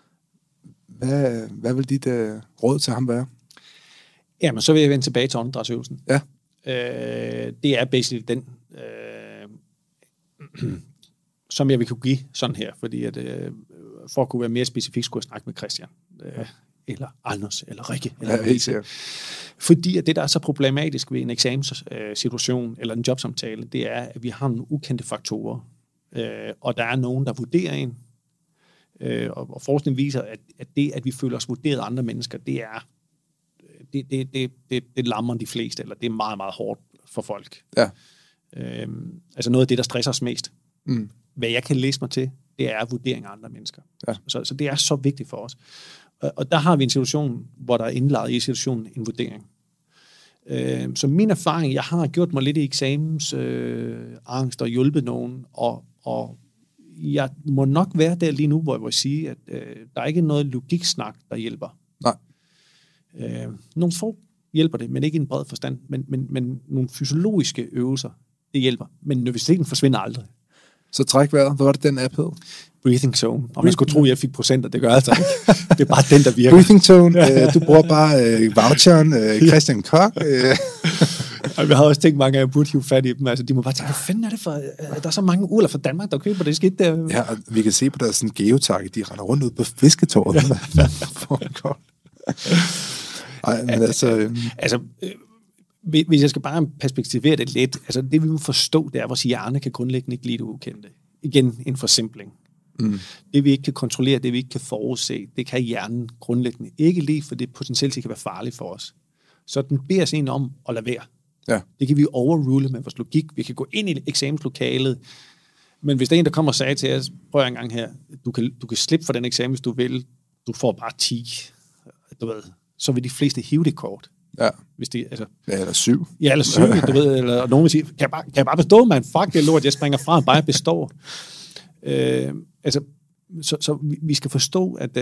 Hvad vil dit råd til ham være? Jamen, så vil jeg vende tilbage til åndedrætsøvelsen. Ja. Det er basically den, som jeg vil kunne give sådan her, fordi at, for at kunne være mere specifik, skulle jeg snakke med Christian, eller Anders, eller Rikke. Eller fordi at det, der er så problematisk ved en eksamenssituation, eller en jobsamtale, det er, at vi har nogle ukendte faktorer, og der er nogen, der vurderer en, og forskning viser, at det, at vi føler os vurderet af andre mennesker, det lammer de fleste, eller det er meget, meget hårdt for folk. Ja. Noget af det, der stresser os mest. Hvad jeg kan læse mig til, det er vurdering af andre mennesker. Ja. Så det er så vigtigt for os. Og der har vi en situation, hvor der er indlagt i situationen en vurdering. Så min erfaring, jeg har gjort mig lidt i eksamensangst og hjulpet nogen, og jeg må nok være der lige nu, hvor jeg vil sige, at der er ikke noget logiksnak, der hjælper. Nej. Nogle få hjælper det, men ikke i en bred forstand. Men nogle fysiologiske øvelser, det hjælper. Men nervøsiteten forsvinder aldrig. Så træk vejret. Hvad var det, den app hed? Breathing Zone. Og man skulle tro, at jeg fik procenter. Det gør altså ikke. Det er bare den, der virker. Breathing Zone. Du bruger bare voucheren. Christian Koch. Og jeg har også tænkt, mange af jer burde hive fat i dem. De må bare tænke, hvad fanden er det for... Der er så mange uler fra Danmark, der køber det skidt der. Ja, og vi kan se på deres geotarget. De render rundt ud på fisketåret. Nej, men hvis jeg skal bare perspektivere det lidt, altså det vi må forstå, det er, at vores hjerne kan grundlæggende ikke lide det ukendte. Igen, en forsimpling. Det vi ikke kan kontrollere, det vi ikke kan forudse, det kan hjernen grundlæggende ikke lide, for det potentielt kan være farligt for os. Så den beder os egentlig om at lade være. Ja. Det kan vi overrule med vores logik. Vi kan gå ind i eksamenslokalet, men hvis der er en, der kommer og sagde til os, prøv en gang her, du kan slippe for den eksamen, hvis du vil, du får bare 10, du ved, så vil de fleste hive det kort. Ja. Hvis det, altså, ja, eller 7. Ja, eller 7, du ved, eller nogen vil sige, kan jeg bare bestå, man? Fuck det lort, jeg springer fra og bare består. Så vi skal forstå, at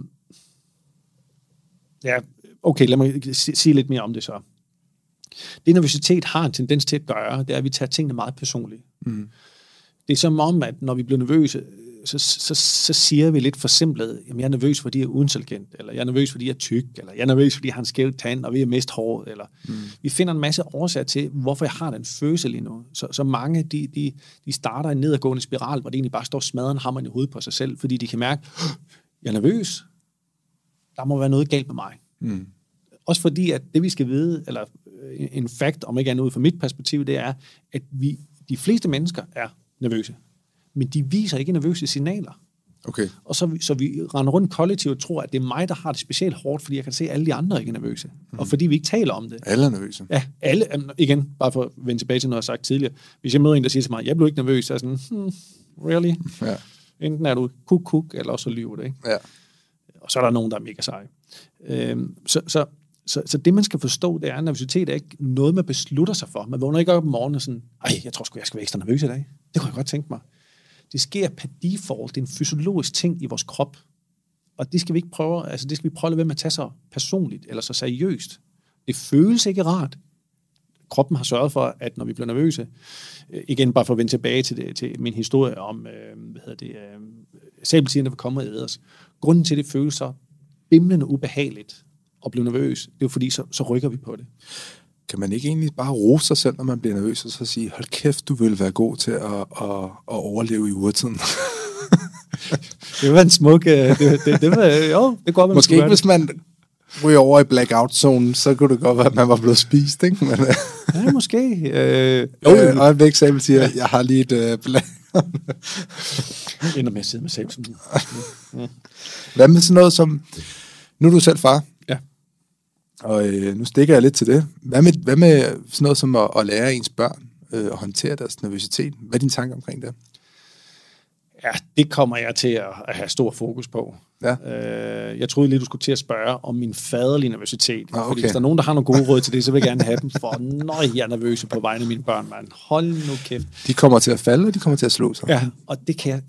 ja, okay, lad mig sige lidt mere om det så. Det nervøsitet har en tendens til at gøre, det er, at vi tager tingene meget personligt. Det er som om, at når vi bliver nervøse, så siger vi lidt forsimplet, jamen jeg er nervøs, fordi jeg er uintelligent, eller jeg er nervøs, fordi jeg er tyk, eller jeg er nervøs, fordi jeg har en skæv tand, og vi har mistet håret, eller vi finder en masse årsager til, hvorfor jeg har den følelse lige nu. Så mange, de starter en nedadgående spiral, hvor de egentlig bare står smadret og hammer i hovedet på sig selv, fordi de kan mærke, jeg er nervøs, der må være noget galt med mig. Også fordi, at det vi skal vide, eller en fact, om ikke andet ud fra mit perspektiv, det er, at de fleste mennesker er nervøse. Men de viser ikke nervøse signaler. Okay. Og så vi render rundt kollektivt og tror, at det er mig, der har det specielt hårdt, fordi jeg kan se, at alle de andre ikke er nervøse. Og fordi vi ikke taler om det. Alle er nervøse. Ja, alle. Igen, bare for at vende tilbage til noget, jeg har sagt tidligere. Hvis jeg møder en, der siger til mig, jeg blev ikke nervøs, så er jeg sådan, really? Ja. Enten er du kuk, eller også lyver det, ikke? Ja. Og så er der nogen, der er mega seje. Så det, man skal forstå, det er, at nervøsitet er ikke noget, man beslutter sig for. Man vågner ikke op om morgenen og sådan, jeg tror sgu, jeg skal være ekstra nervøs i dag. Det kunne jeg godt tænke mig. Det sker per default. Det er en fysiologisk ting i vores krop. Og det skal vi ikke prøve, altså det skal vi prøve at lade være med at tage så personligt, eller så seriøst. Det føles ikke rart. Kroppen har sørget for, at når vi bliver nervøse, igen bare for at vende tilbage til min historie om, sabeltigeren, der vil komme og æde os. Grunden til, det føles så bimlende ubehageligt at blive nervøs, det er jo fordi, så rykker vi på det. Kan man ikke egentlig bare rose sig selv, når man bliver nervøs, og så sige, hold kæft, du vil være god til at overleve i urtiden? Det var en smuk... det går, måske ikke, hvis man ryger over i blackout-zonen, så kunne det godt være, at man var blevet spist, ikke? Men, ja, måske. Øjeblik, Sabel siger, jeg har lige et blackout. Ender med at sidde med Sabel. Hvad med sådan noget som... Nu er du selv far. Ja. Og nu stikker jeg lidt til det. Hvad med sådan noget som at lære ens børn at håndtere deres nervøsitet? Hvad er dine tanker omkring det? Ja, det kommer jeg til at have stor fokus på. Ja. Jeg troede lige, du skulle til at spørge om min faderlige nervøsitet. Okay. Fordi hvis der er nogen, der har nogle gode råd til det, så vil jeg gerne have dem. For når jeg er nervøse på vegne af mine børn, man. Hold nu kæft. De kommer til at falde, og de kommer til at slå sig. Ja, og det kan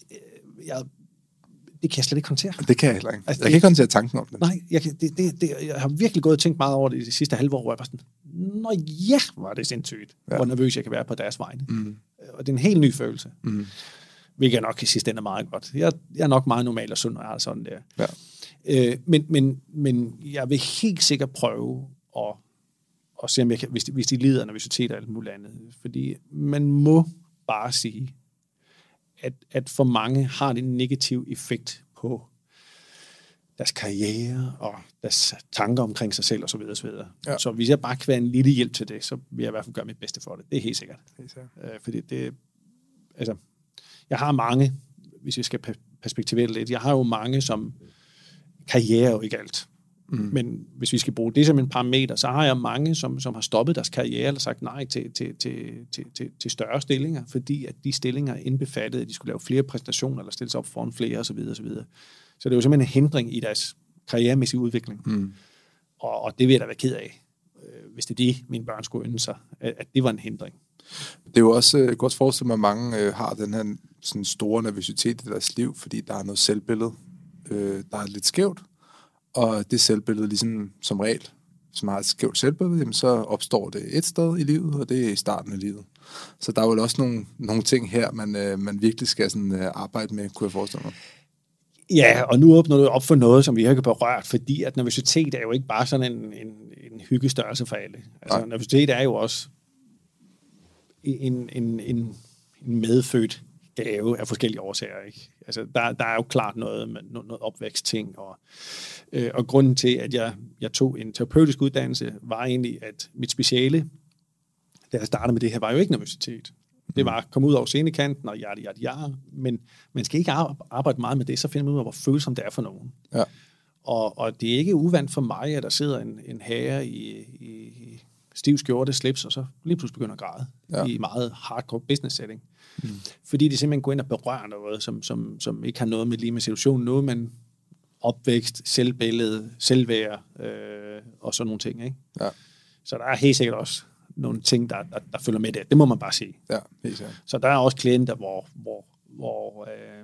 jeg slet ikke håndtere. Det kan jeg heller ikke. Altså, jeg kan ikke håndtere tanken om det. Nej, jeg har virkelig gået og tænkt meget over det de sidste halve år, hvor jeg bare sådan, var det sindssygt, hvor nervøs jeg kan være på deres vegne. Og det er en helt ny følelse. Hvilket jeg nok i sidste ende er meget godt. Jeg er nok meget normal og sund, når jeg har sådan der. Ja. Men jeg vil helt sikkert prøve at se, om jeg kan, hvis de lider af nervøsitet og alt muligt andet. Fordi man må bare sige, at for mange har det en negativ effekt på deres karriere og deres tanker omkring sig selv osv. Ja. Så hvis jeg bare kan være en lille hjælp til det, så vil jeg i hvert fald gøre mit bedste for det. Det er helt sikkert. Fordi det, altså, jeg har mange, hvis vi skal perspektivere lidt, jeg har jo mange, som karriere er jo ikke alt. Men hvis vi skal bruge det som en parameter, så har jeg mange, som har stoppet deres karriere eller sagt nej til større stillinger, fordi at de stillinger indbefattede, at de skulle lave flere præstationer eller stille sig op foran flere osv. Så det er jo simpelthen en hindring i deres karrieremæssige udvikling. Og det vil jeg da være ked af, hvis det er det, mine børn skulle ønske sig, at det var en hindring. Det er jo også godt forestille mig, at mange har den her sådan store nervøsitet i deres liv, fordi der er noget selvbillede, der er lidt skævt. Og det selvbillede, ligesom som regel, som har et skævt selvbillede, jamen, så opstår det et sted i livet, og det er i starten af livet. Så der er jo også nogle ting her, man virkelig skal sådan, arbejde med, kunne jeg forestille mig. Ja, og nu åbner du op for noget, som vi har ikke berørt, fordi at nervøsitet er jo ikke bare sådan en hyggestørrelse for alle. Altså, nervøsitet er jo også en medfødt gave af forskellige årsager. Ikke? Altså, der er jo klart noget med noget opvækstting, og grunden til, at jeg tog en terapeutisk uddannelse, var egentlig, at mit speciale, da jeg startede med det her, var jo ikke nervøsitet. Det var at komme ud over scenekanten, og men man skal ikke arbejde meget med det, så finder man ud af, hvor følsomt det er for nogen. Ja. Og det er ikke uvandt for mig, at der sidder en herre i stiv skjorte, slips, og så lige pludselig begynder at græde i meget hardcore business setting. Fordi det simpelthen går ind og berører noget, som ikke har noget med situationen, noget men opvækst, selvbillede, selvværd og sådan nogle ting. Ikke? Ja. Så der er helt sikkert også nogle ting, der følger med det. Det må man bare sige. Ja, helt sikkert. Så der er også klienter, hvor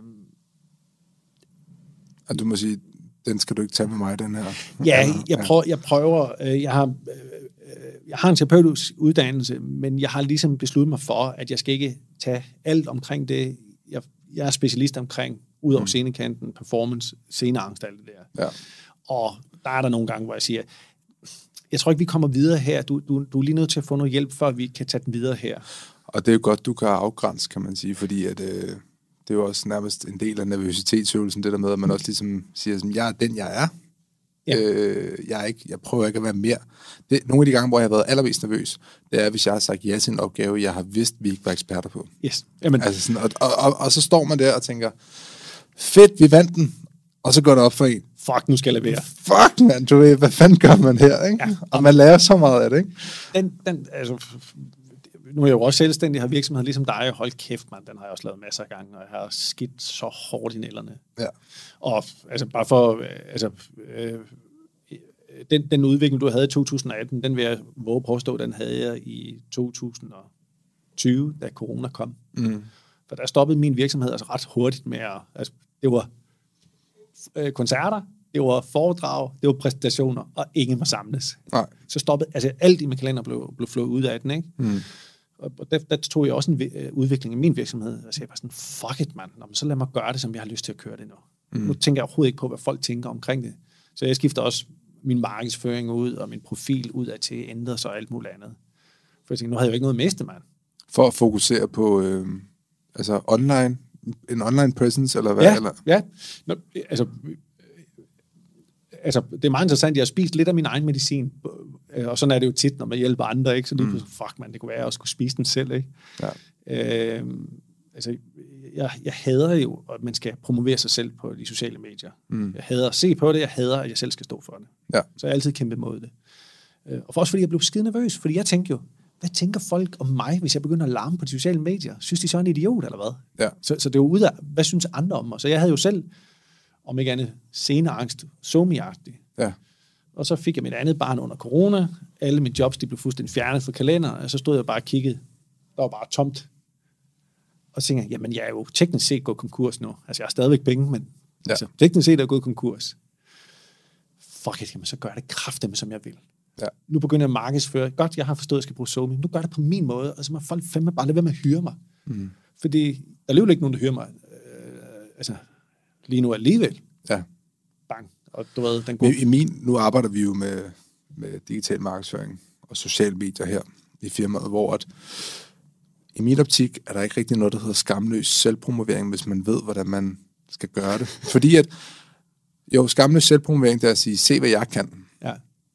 og du må sige, den skal du ikke tage med mig, den her. Ja, jeg prøver. Jeg har en terapeutisk uddannelse, men jeg har ligesom besluttet mig for, at jeg skal ikke tage alt omkring det. Jeg er specialist omkring, ud over scenekanten, performance, sceneangst og alt det der. Ja. Og der er der nogle gange, hvor jeg siger, jeg tror ikke, vi kommer videre her. Du er lige nødt til at få noget hjælp, før vi kan tage den videre her. Og det er jo godt, du kan afgrænse, kan man sige, fordi at, det er jo også nærmest en del af nervøsitetsøvelsen, det der med, at man også ligesom siger, at jeg er den, jeg er. Ja. Jeg prøver ikke at være mere. Nogle af de gange, hvor jeg har været allermest nervøs, det er, hvis jeg har sagt ja til en opgave, jeg har vidst, vi ikke var eksperter på. Yes. Jamen. Altså sådan, og så står man der og tænker, fedt, vi vandt den. Og så går det op for en. Fuck, nu skal jeg levere. Fuck, man, du ved, hvad fanden gør man her, ikke? Ja. Og man lærer så meget af det, ikke? Altså, nu er jeg jo også selvstændig, har virksomhed ligesom dig, hold kæft, man, den har jeg også lavet masser af gange, og jeg har skidt så hårdt i nælderne. Ja. Og altså, bare for, den udvikling, du havde i 2018, den vil jeg våge påstå, den havde jeg i 2020, da corona kom. For der stoppede min virksomhed altså ret hurtigt med at, det var koncerter, det var foredrag, det var præsentationer, og ingen må samles. Nej. Så stoppede, altså alt i min kalender blev flået ud af den, ikke? Og der tog jeg også en udvikling i min virksomhed, og sagde bare sådan, fuck it, mand, så lad mig gøre det, som jeg har lyst til at køre det nu. Nu tænker jeg overhovedet ikke på, hvad folk tænker omkring det. Så jeg skifter også min markedsføring ud, og min profil ud af til ændret sig og alt muligt andet. For jeg tænkte, nu havde jeg jo ikke noget at miste, mand. For at fokusere på, altså online, en online presence, eller hvad? Ja, eller? Ja. Nå, altså, det er meget interessant, jeg har spist lidt af min egen medicin, og sådan er det jo tit, når man hjælper andre, ikke? Så lige pludselig, fuck man, det kunne være, at jeg også skulle spise den selv, ikke? Ja. Altså, jeg hader jo, at man skal promovere sig selv på de sociale medier. Jeg hader at se på det, jeg hader, at jeg selv skal stå for det. Ja. Så jeg har altid kæmpet mod det. Og for også fordi jeg blev skide nervøs, fordi jeg tænkte jo, hvad tænker folk om mig, hvis jeg begynder at larme på de sociale medier? Synes de så er en idiot, eller hvad? Ja. Så det er jo ud af, hvad synes andre om mig? Så jeg havde jo selv, om ikke andet, sceneangst, somi-agtig. Ja. Og så fik jeg mit andet barn under corona. Alle mine jobs, de blev fuldstændig fjernet fra kalenderen, og så stod jeg bare og kiggede. Der var bare tomt. Og så tænkte jeg, jamen jeg er jo teknisk set gået konkurs nu. Altså jeg har stadigvæk penge, men altså, teknisk set er jeg gået konkurs. Fuck it, jamen så gør jeg det kraftedeme, som jeg vil. Ja. Nu begynder jeg at markedsføre. Godt, jeg har forstået, at jeg skal bruge Somi. Nu gør det på min måde, og så må folk fandme bare lade være med at hyre mig. Fordi der er alligevel ikke nogen, der hyrer mig. Altså, lige nu alligevel. Ja. Bang. Og du ved, den går. Nu arbejder vi jo med digital markedsføring og social medier her i firmaet, hvor at i min optik er der ikke rigtig noget, der hedder skamløs selvpromovering, hvis man ved, hvordan man skal gøre det. Fordi at, jo, skamløs selvpromovering, det er at sige, se hvad jeg kan. Ja.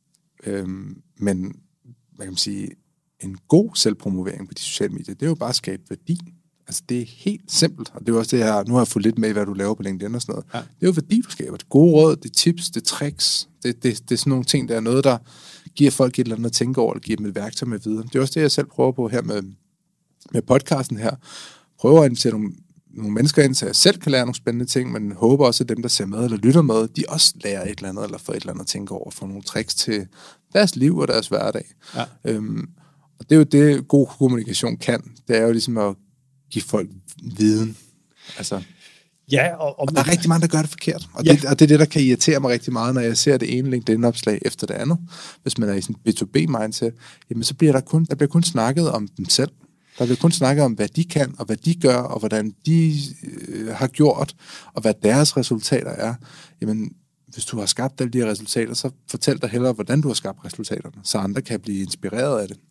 Men, hvad kan man sige, en god selvpromovering på de sociale medier, det er jo bare at skabe værdi. Altså, det er helt simpelt, og det er også det her, nu har jeg fået lidt med, hvad du laver på LinkedIn og sådan noget. Ja. Det er jo værdi, du skaber. Det er gode råd, det er tips, det er tricks, det er sådan nogle ting, der er noget, der giver folk et eller andet at tænke over, eller giver dem et værktøj med videre. Det er også det, jeg selv prøver på her med podcasten her. Prøver at invitere nogle mennesker ind, så jeg selv kan lære nogle spændende ting, men håber også, at dem, der ser med eller lytter med, de også lærer et eller andet, eller får et eller andet at tænke over, for nogle tricks til deres liv og deres hverdag. Ja. Og det er jo det, god kommunikation kan. Det er jo ligesom at give folk viden. Altså, ja, og der er rigtig mange, der gør det forkert. Og, det er det, der kan irritere mig rigtig meget, når jeg ser det ene LinkedIn-opslag efter det andet. Hvis man er i sådan et B2B-mindset, jamen så bliver der bliver kun snakket om dem selv. Der bliver kun snakket om, hvad de kan, og hvad de gør, og hvordan de har gjort, og hvad deres resultater er. Jamen, hvis du har skabt alle de her resultater, så fortæl dig hellere, hvordan du har skabt resultaterne, så andre kan blive inspireret af det.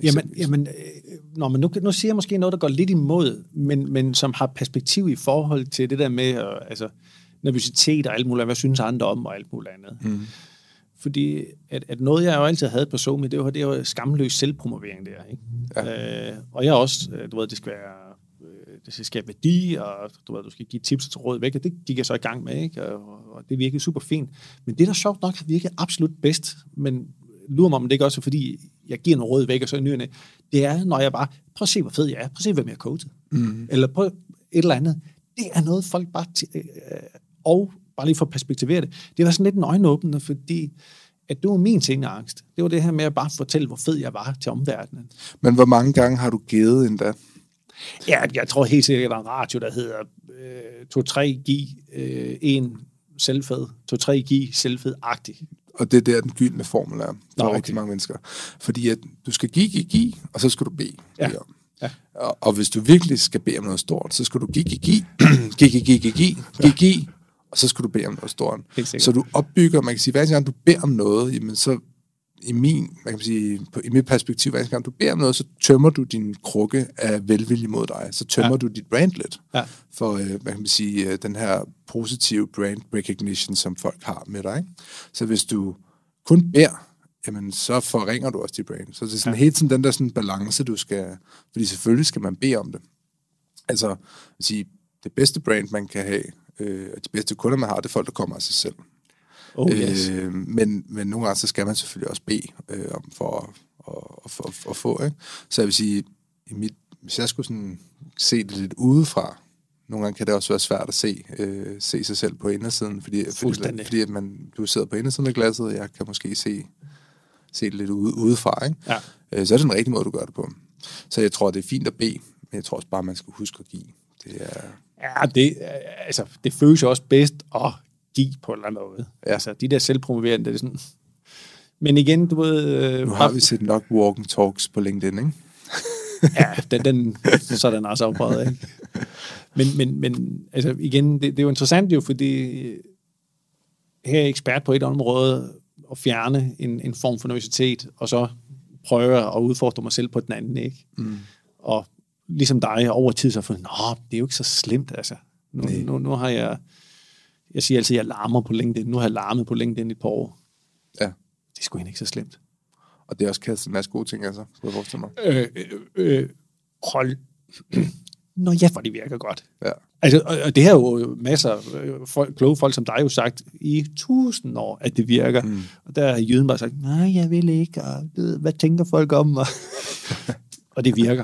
Men nu siger jeg måske noget, der går lidt imod, men som har perspektiv i forhold til det der med altså, nervøsitet og alt muligt, hvad synes andre om og alt muligt andet. Mm. Fordi at noget, jeg jo altid havde på SoMe, det var skamløs selvpromovering der. Ikke? Ja. Og jeg også, du ved, det skal skabe værdi, og du skal give tips til råd væk, og det gik jeg så i gang med, ikke? Og det virkede super fint. Men det, der sjovt nok har virket absolut bedst, men lurer mig om det ikke også, fordi jeg giver noget råd væk, og så i nyerne, det er, når jeg bare, prøv at se, hvor fed jeg er, prøv at se, hvem jeg er coachet. Eller prøv et eller andet. Det er noget, folk bare... og bare lige for at perspektivere det, det var sådan lidt en øjenåbner, fordi at det var min angst. Det var det her med at bare fortælle, hvor fed jeg var til omverdenen. Men hvor mange gange har du givet endda? Ja, jeg tror helt sikkert, at der er en radio, der hedder 2-3 giv 1 selvfed, 2-3 giv selvfed-agtig. Og det er der, den gyldne formel er for rigtig mange mennesker. Fordi at du skal give, og så skal du bede. Ja. Og hvis du virkelig skal bede om noget stort, så skal du give, og så skal du bede om noget stort. Så du opbygger, man kan sige, hver gang du beder om noget, jamen så i mit perspektiv, hver gang du beder om noget, så tømmer du din krukke af velvilje mod dig. Så tømmer du dit brand lidt. Ja. For, man kan sige, den her positive brand recognition, som folk har med dig. Ikke? Så hvis du kun beder, jamen så forringer du også dit brand. Så det er sådan helt sådan den der sådan balance, du skal... Fordi selvfølgelig skal man bede om det. Altså, sige, det bedste brand, man kan have, de bedste kunder, man har, det er folk, der kommer af sig selv. Yes. Men nogle gange, så skal man selvfølgelig også bede for at få, ikke? Så jeg vil sige, hvis jeg skulle sådan se det lidt udefra, nogle gange kan det også være svært at se sig selv på indersiden, fordi at du sidder på indersiden af glasset, og jeg kan måske se det lidt udefra, ikke? Ja. Så er det den rigtige måde, du gør det på. Så jeg tror, det er fint at bede, men jeg tror også bare, man skal huske at give. Det føles jo også bedst at give på en eller anden måde. Ja. Altså, de der selvpromoverende, det er sådan... Men igen, du ved... Nu har vi set nok walk and talks på LinkedIn, ikke? Ja, så er den også afprøvet, ikke? Men altså, igen, det er jo interessant jo, fordi her er jeg ekspert på et område at fjerne en form for nervøsitet, og så prøve at udfordre mig selv på den anden, ikke? Mm. Og ligesom dig over tid, så har jeg fundet, det er jo ikke så slemt, altså. Nu har jeg siger altid, at jeg larmer på LinkedIn. Nu har jeg larmet på LinkedIn i et par år. Ja. Det er sgu ikke så slemt. Og det er også kastet en masse gode ting, altså. Skulle jeg forestille mig. Hold. Nå ja, for det virker godt. Ja. Altså, og det har jo masser af kloge folk som dig jo sagt i 1000 år, at det virker. Mm. Og der har jyden bare sagt, nej, jeg vil ikke. Og, hvad tænker folk om mig? Og det virker.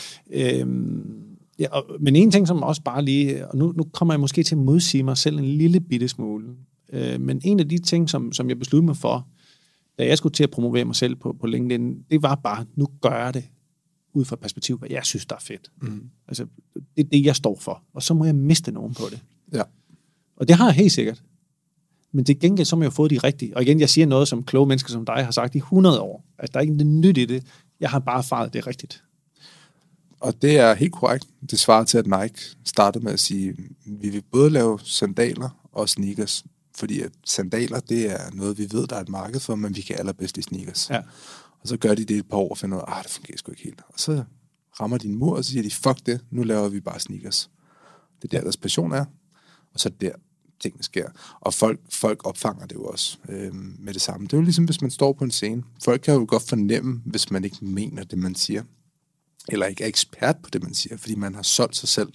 Ja, men en ting, som også bare lige, og nu kommer jeg måske til at modsige mig selv en lille bitte smule, men en af de ting, som jeg besluttede mig for, da jeg skulle til at promovere mig selv på LinkedIn, det var bare, nu gør jeg det ud fra perspektiv, hvad jeg synes, der er fedt. Mm. Altså, det er det, jeg står for, og så må jeg miste nogen på det. Ja. Og det har jeg helt sikkert. Men til gengæld, så må jeg få de rigtige. Og igen, jeg siger noget, som kloge mennesker som dig har sagt i 100 år, at der er ikke noget nyt i det. Jeg har bare erfaret det rigtigt. Og det er helt korrekt. Det svarer til, at Nike startede med at sige, vi vil både lave sandaler og sneakers. Fordi at sandaler, det er noget, vi ved, der er et marked for, men vi kan allerbedst i sneakers. Ja. Og så gør de det et par år og finder ud af, det fungerer sgu ikke helt. Og så rammer de en mur, og så siger de, fuck det, nu laver vi bare sneakers. Det er der, deres passion er. Og så er det der, tingene sker. Og folk opfanger det jo også med det samme. Det er jo ligesom, hvis man står på en scene. Folk kan jo godt fornemme, hvis man ikke mener det, man siger. Eller ikke er ekspert på det, man siger, fordi man har solgt sig selv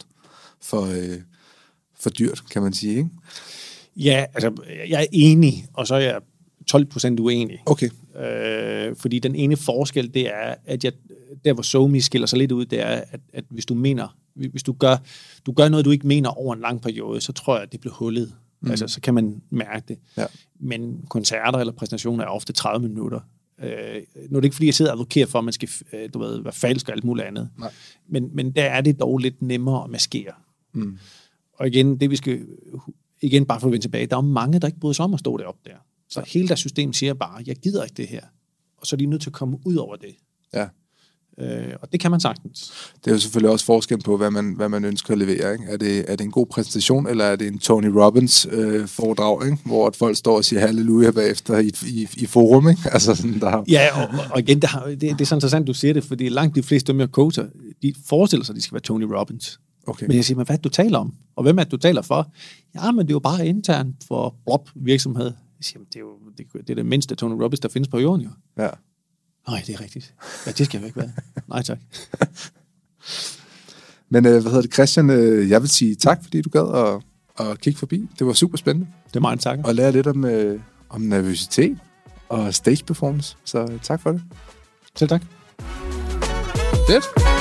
for dyrt, kan man sige, ikke? Ja, altså, jeg er enig, og så er jeg 12% uenig. Okay. Fordi den ene forskel, det er, at der hvor SoMe skiller sig lidt ud, det er, at hvis du gør noget, du ikke mener over en lang periode, så tror jeg, at det bliver hullet. Mm. Altså, så kan man mærke det. Ja. Men koncerter eller præsentationer er ofte 30 minutter. Nu er det ikke, fordi jeg sidder og advokerer for, at man skal være falsk og alt muligt andet. Nej. Men der er det dog lidt nemmere at maskere. Mm. Og igen, det vi skal... Igen, bare for at vende tilbage, der er mange, der ikke bryder sig om at stå deroppe der. Så hele deres system siger bare, jeg gider ikke det her. Og så er de nødt til at komme ud over det. Ja. Og det kan man sagtens. Det er jo selvfølgelig også forskel på, hvad man ønsker at levere. Ikke? Er det en god præsentation, eller er det en Tony Robbins foredrag, ikke? Hvor at folk står og siger halleluja bagefter i forum? Ikke? Altså sådan, Ja, og igen, det er så interessant, du siger det, fordi langt de fleste, dem jeg coacher, de forestiller sig, at de skal være Tony Robbins. Okay. Men jeg siger, hvad du taler om? Og hvem er det, du taler for? Ja, men det er jo bare internt for Blob-virksomhed. Jeg siger, det er det mindste Tony Robbins, der findes på jorden, jo. Ja. Nej, det er rigtigt. Ja, det skal jeg ikke være. Nej, tak. Men Christian, jeg vil sige tak, fordi du gad at kigge forbi. Det var super spændende. Det er meget tak. Og lære lidt om nervøsitet og stage performance. Så tak for det. Selv tak. Fedt.